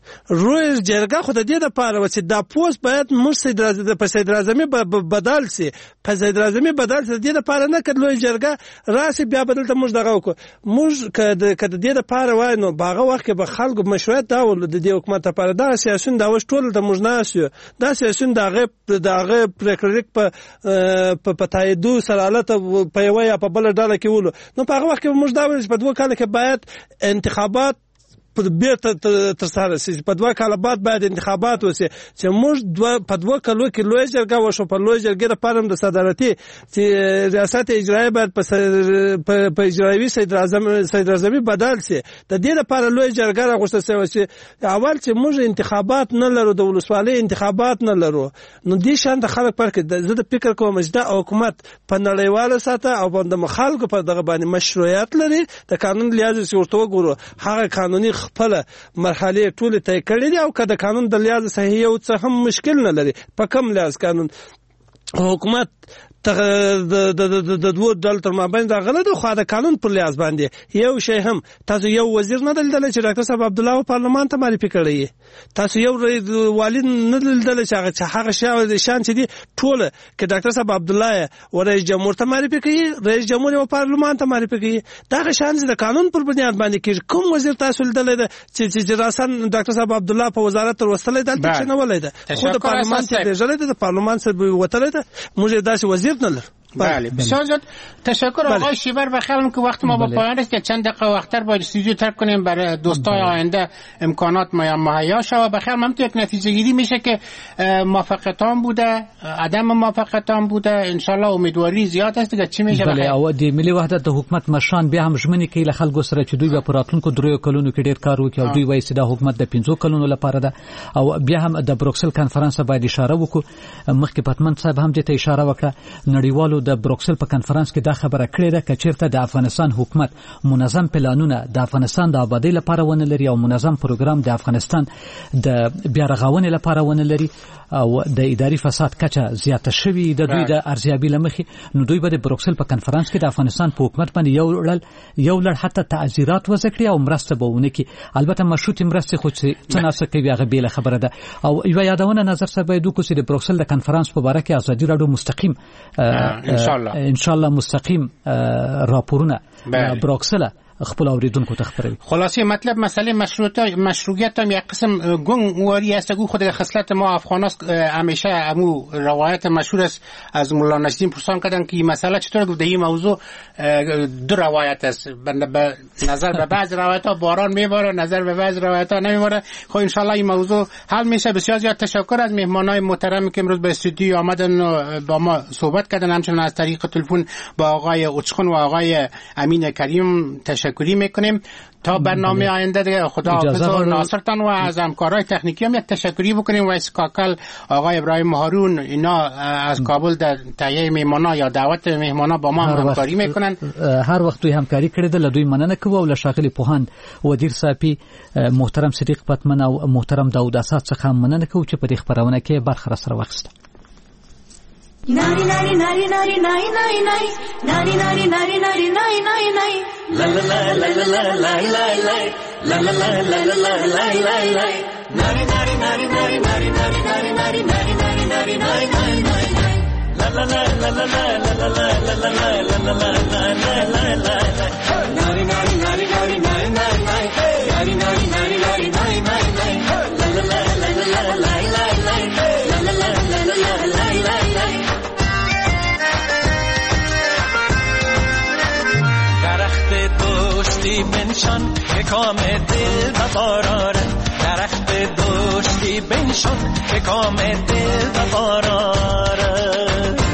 روی جرګه خو د دې لپاره و چې دا پوسټ باید موږ سید اعظم په سید اعظمي بدل سي په سید اعظمي بدل سي د دې لپاره نه کړ لوی جرګه راسي بیا بدل ته موږ دغه وکړو موږ کده کده دې لپاره وای نو باغه وخت کې به خلکو مشروعیت دا ول د دې حکومت لپاره دا سیاسيون دا وش ټول د موږ نه اسو دا سیاسيون دغه دغه پریکړلیک په په پتايدو سرالت په یو یا په بل ډله کې ولو نو په هغه وخت کې موږ دا ول چې په دوه کال کې باید انتخابات په بیرته تر سره سي په دوه کال بعد باید انتخابات وسي چې موږ دوه په دوه کالو کې لوی جرګه وشو په لوی جرګه لپاره د صدارتي چې ریاست اجرایی باید په په اجرایی سید اعظم سید اعظمي بدل سي د دې لپاره لوی جرګه راغوښته شوی چې اول چې موږ انتخابات نه لرو د ولسوالۍ انتخابات نه لرو نو دې شان د خلک پر کې زه د فکر کوم چې د حکومت په نړیواله ساته او د مخالکو په دغه باندې مشروعیت لري د قانون لیاز ورته وګورو هغه قانوني خپل مرحله ټول طی کړی دی او کله قانون د لیاز صحیح او څه هم مشکل نه لري په کم لیاز قانون حکومت د د د دوه ډول تر مابین دا غلط خو د قانون پر لیاز باندې یو شی هم تاسو یو وزیر نه دلدل چې ډاکټر صاحب عبد الله پارلمان ته معرفي کړی تاسو یو والی نه دلدل چې هغه شاو شان چې دی ټول کې ډاکټر صاحب عبد الله او رئیس جمهور ته معرفي کړي رئیس جمهور او پارلمان ته معرفي کړي دا شان چې د قانون پر بنیاد باندې کې کوم وزیر تاسو دلدل چې چې راسن ډاکټر صاحب عبد الله په وزارت تر وصلې دلته چې نه ولید خو د پارلمان ته ډېر د پارلمان سره وتل ده موږ داسې وزیر نلر بله بسیار زیاد تشکر آقای شیبر و خیالم که وقت ما با پایان رسید چند دقیقه وقتتر باید استودیو ترک کنیم برای دوستای آینده امکانات مهیا شود بخیر من تو یک نتیجه گیری میشه که موافقتان بوده عدم موافقتان بوده انشالله امیدواری زیاد است دیگه چی میشه بله او د ملي وحدت د حکومت مشران بیا هم ژمنې کوي له خلکو سره چې دوی په راتلونکو درې کلونو کې ډیر کار وکړي او دوی وایي چې د حکومت د پنځو کلونو لپاره ده او بیا هم د بروکسل کانفرنس باید اشاره وکړو مخکې پتمن صاحب هم دې ته اشاره وکړه نړیوالو د بروکسل په کانفرنس کې دا خبره کړې ده چې چیرته د افغانستان حکومت منظم پلانونه د افغانستان د آبادی لپاره ونه لري او منظم پروګرام د افغانستان د بیا رغونې لپاره ونه لري او د اداري فساد کچه زیاته شوې د دوی د ارزیابي لمخې نو دوی به د بروکسل په کانفرنس کې د افغانستان په حکومت باندې یو لړ یو لړ حتی تعزیرات وزکړي او مرسته به ونه کړي البته مشروط مرسته خو څه ناسه کوي هغه بیل خبره ده او یو یادونه نظر سره باید وکړو چې د بروکسل د کانفرنس په اړه کې ازادي راډیو مستقیم ان شاء الله ان شاء الله مستقیم راپورونه بروکسل خپل اوریدونکو ته خبروي خلاصه مطلب مسئله مشروعیت مشروعیت هم یک قسم گنگ واری است که خود خصلت ما افغاناست همیشه امو روایت مشهور است از مولا نصیرالدین پرسان کردن که این مسئله چطور گفته این موضوع دو روایت است به نظر به بعض روایت ها باران میباره نظر به بعض روایت ها نمیباره خب ان شاء الله این موضوع حل میشه بسیار زیاد تشکر از مهمانای محترمی که امروز به استودیو آمدن و با ما صحبت کردن همچنین از طریق تلفن با آقای اوچخون و آقای امین کریم تشکری میکنیم تا برنامه آینده دیگه خدا حافظ و ناصرتان و از همکارای تکنیکی هم یک تشکری بکنیم و از کاکل آقای ابراهیم هارون اینا از کابل در تهیه میهمانا یا دعوت میهمانا با ما همکاری میکنن هر وخت دوی همکاری کړي د لدوی مننه کوو او لشاغلی پوهاند ودیر صاحب محترم صدیق پتمن او محترم داوود اسد څخه مننه کوو چې په دې خبرونه کې برخه سره واخیسته Nari nari nari nari nari nari nari nari nari nari nari nari nari nari la la la la la la la la la la la la la la la la la nari nari nari nari nari nari nari nari nari nari nari nari nari nari la la la la la la la la la la la la la la la la la la nari nari nari nari nari nari nari nari nari nari nari nari nari la la la la la la la la la la la la la la la la دوستی بنشان که کام دل ببارارد درخت دوستی بنشان که کام دل ببارارد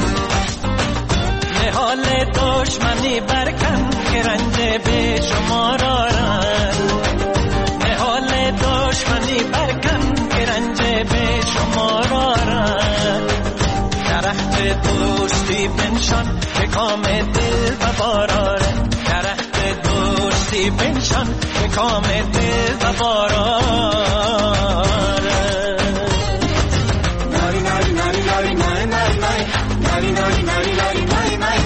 نهال دشمنی برکن که رنج به شمار آرد نهال دشمنی برکن که رنج به شمار آرد درخت دوستی بنشان که کام دل ببارارد دوستی بنشان که کام دل بباراره ناری ناری ناری ناری ناری ناری ناری ناری ناری ناری ناری ناری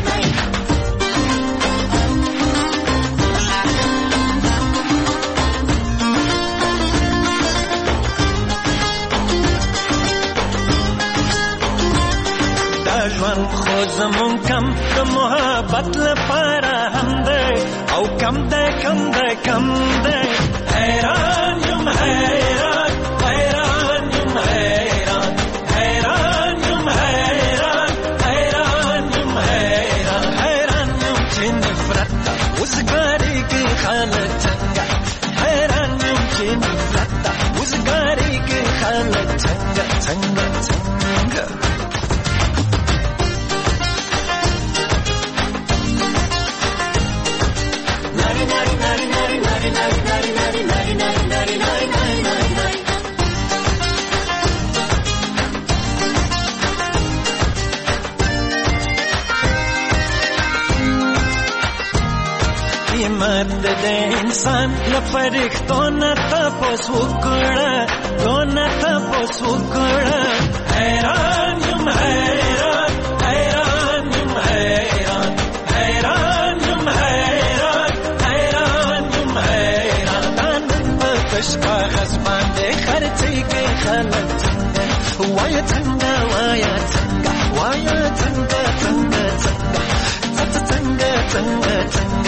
زمون کم د محبت لپاره هم دی او کم دی کم دی کم دی حیران یم حیران حیران یم حیران حیران یم حیران حیران یم حیران حیران یم چې نفرت وزګاری کې خلک څنګه حیران یم چې نفرت وزګاری کې خلک څنګه څنګه څنګه قیمت د انسان لفرښتو نه تاسو وکړه دونه تاسو وکړه حیران یم حیران حیران یم حیران حیران یم حیران حیران یم حیران نن په کش کاغذ باندې خرڅې کې خلک څنګه وای څنګه وای څنګه وای څنګه څنګه څنګه څنګه څنګه څنګه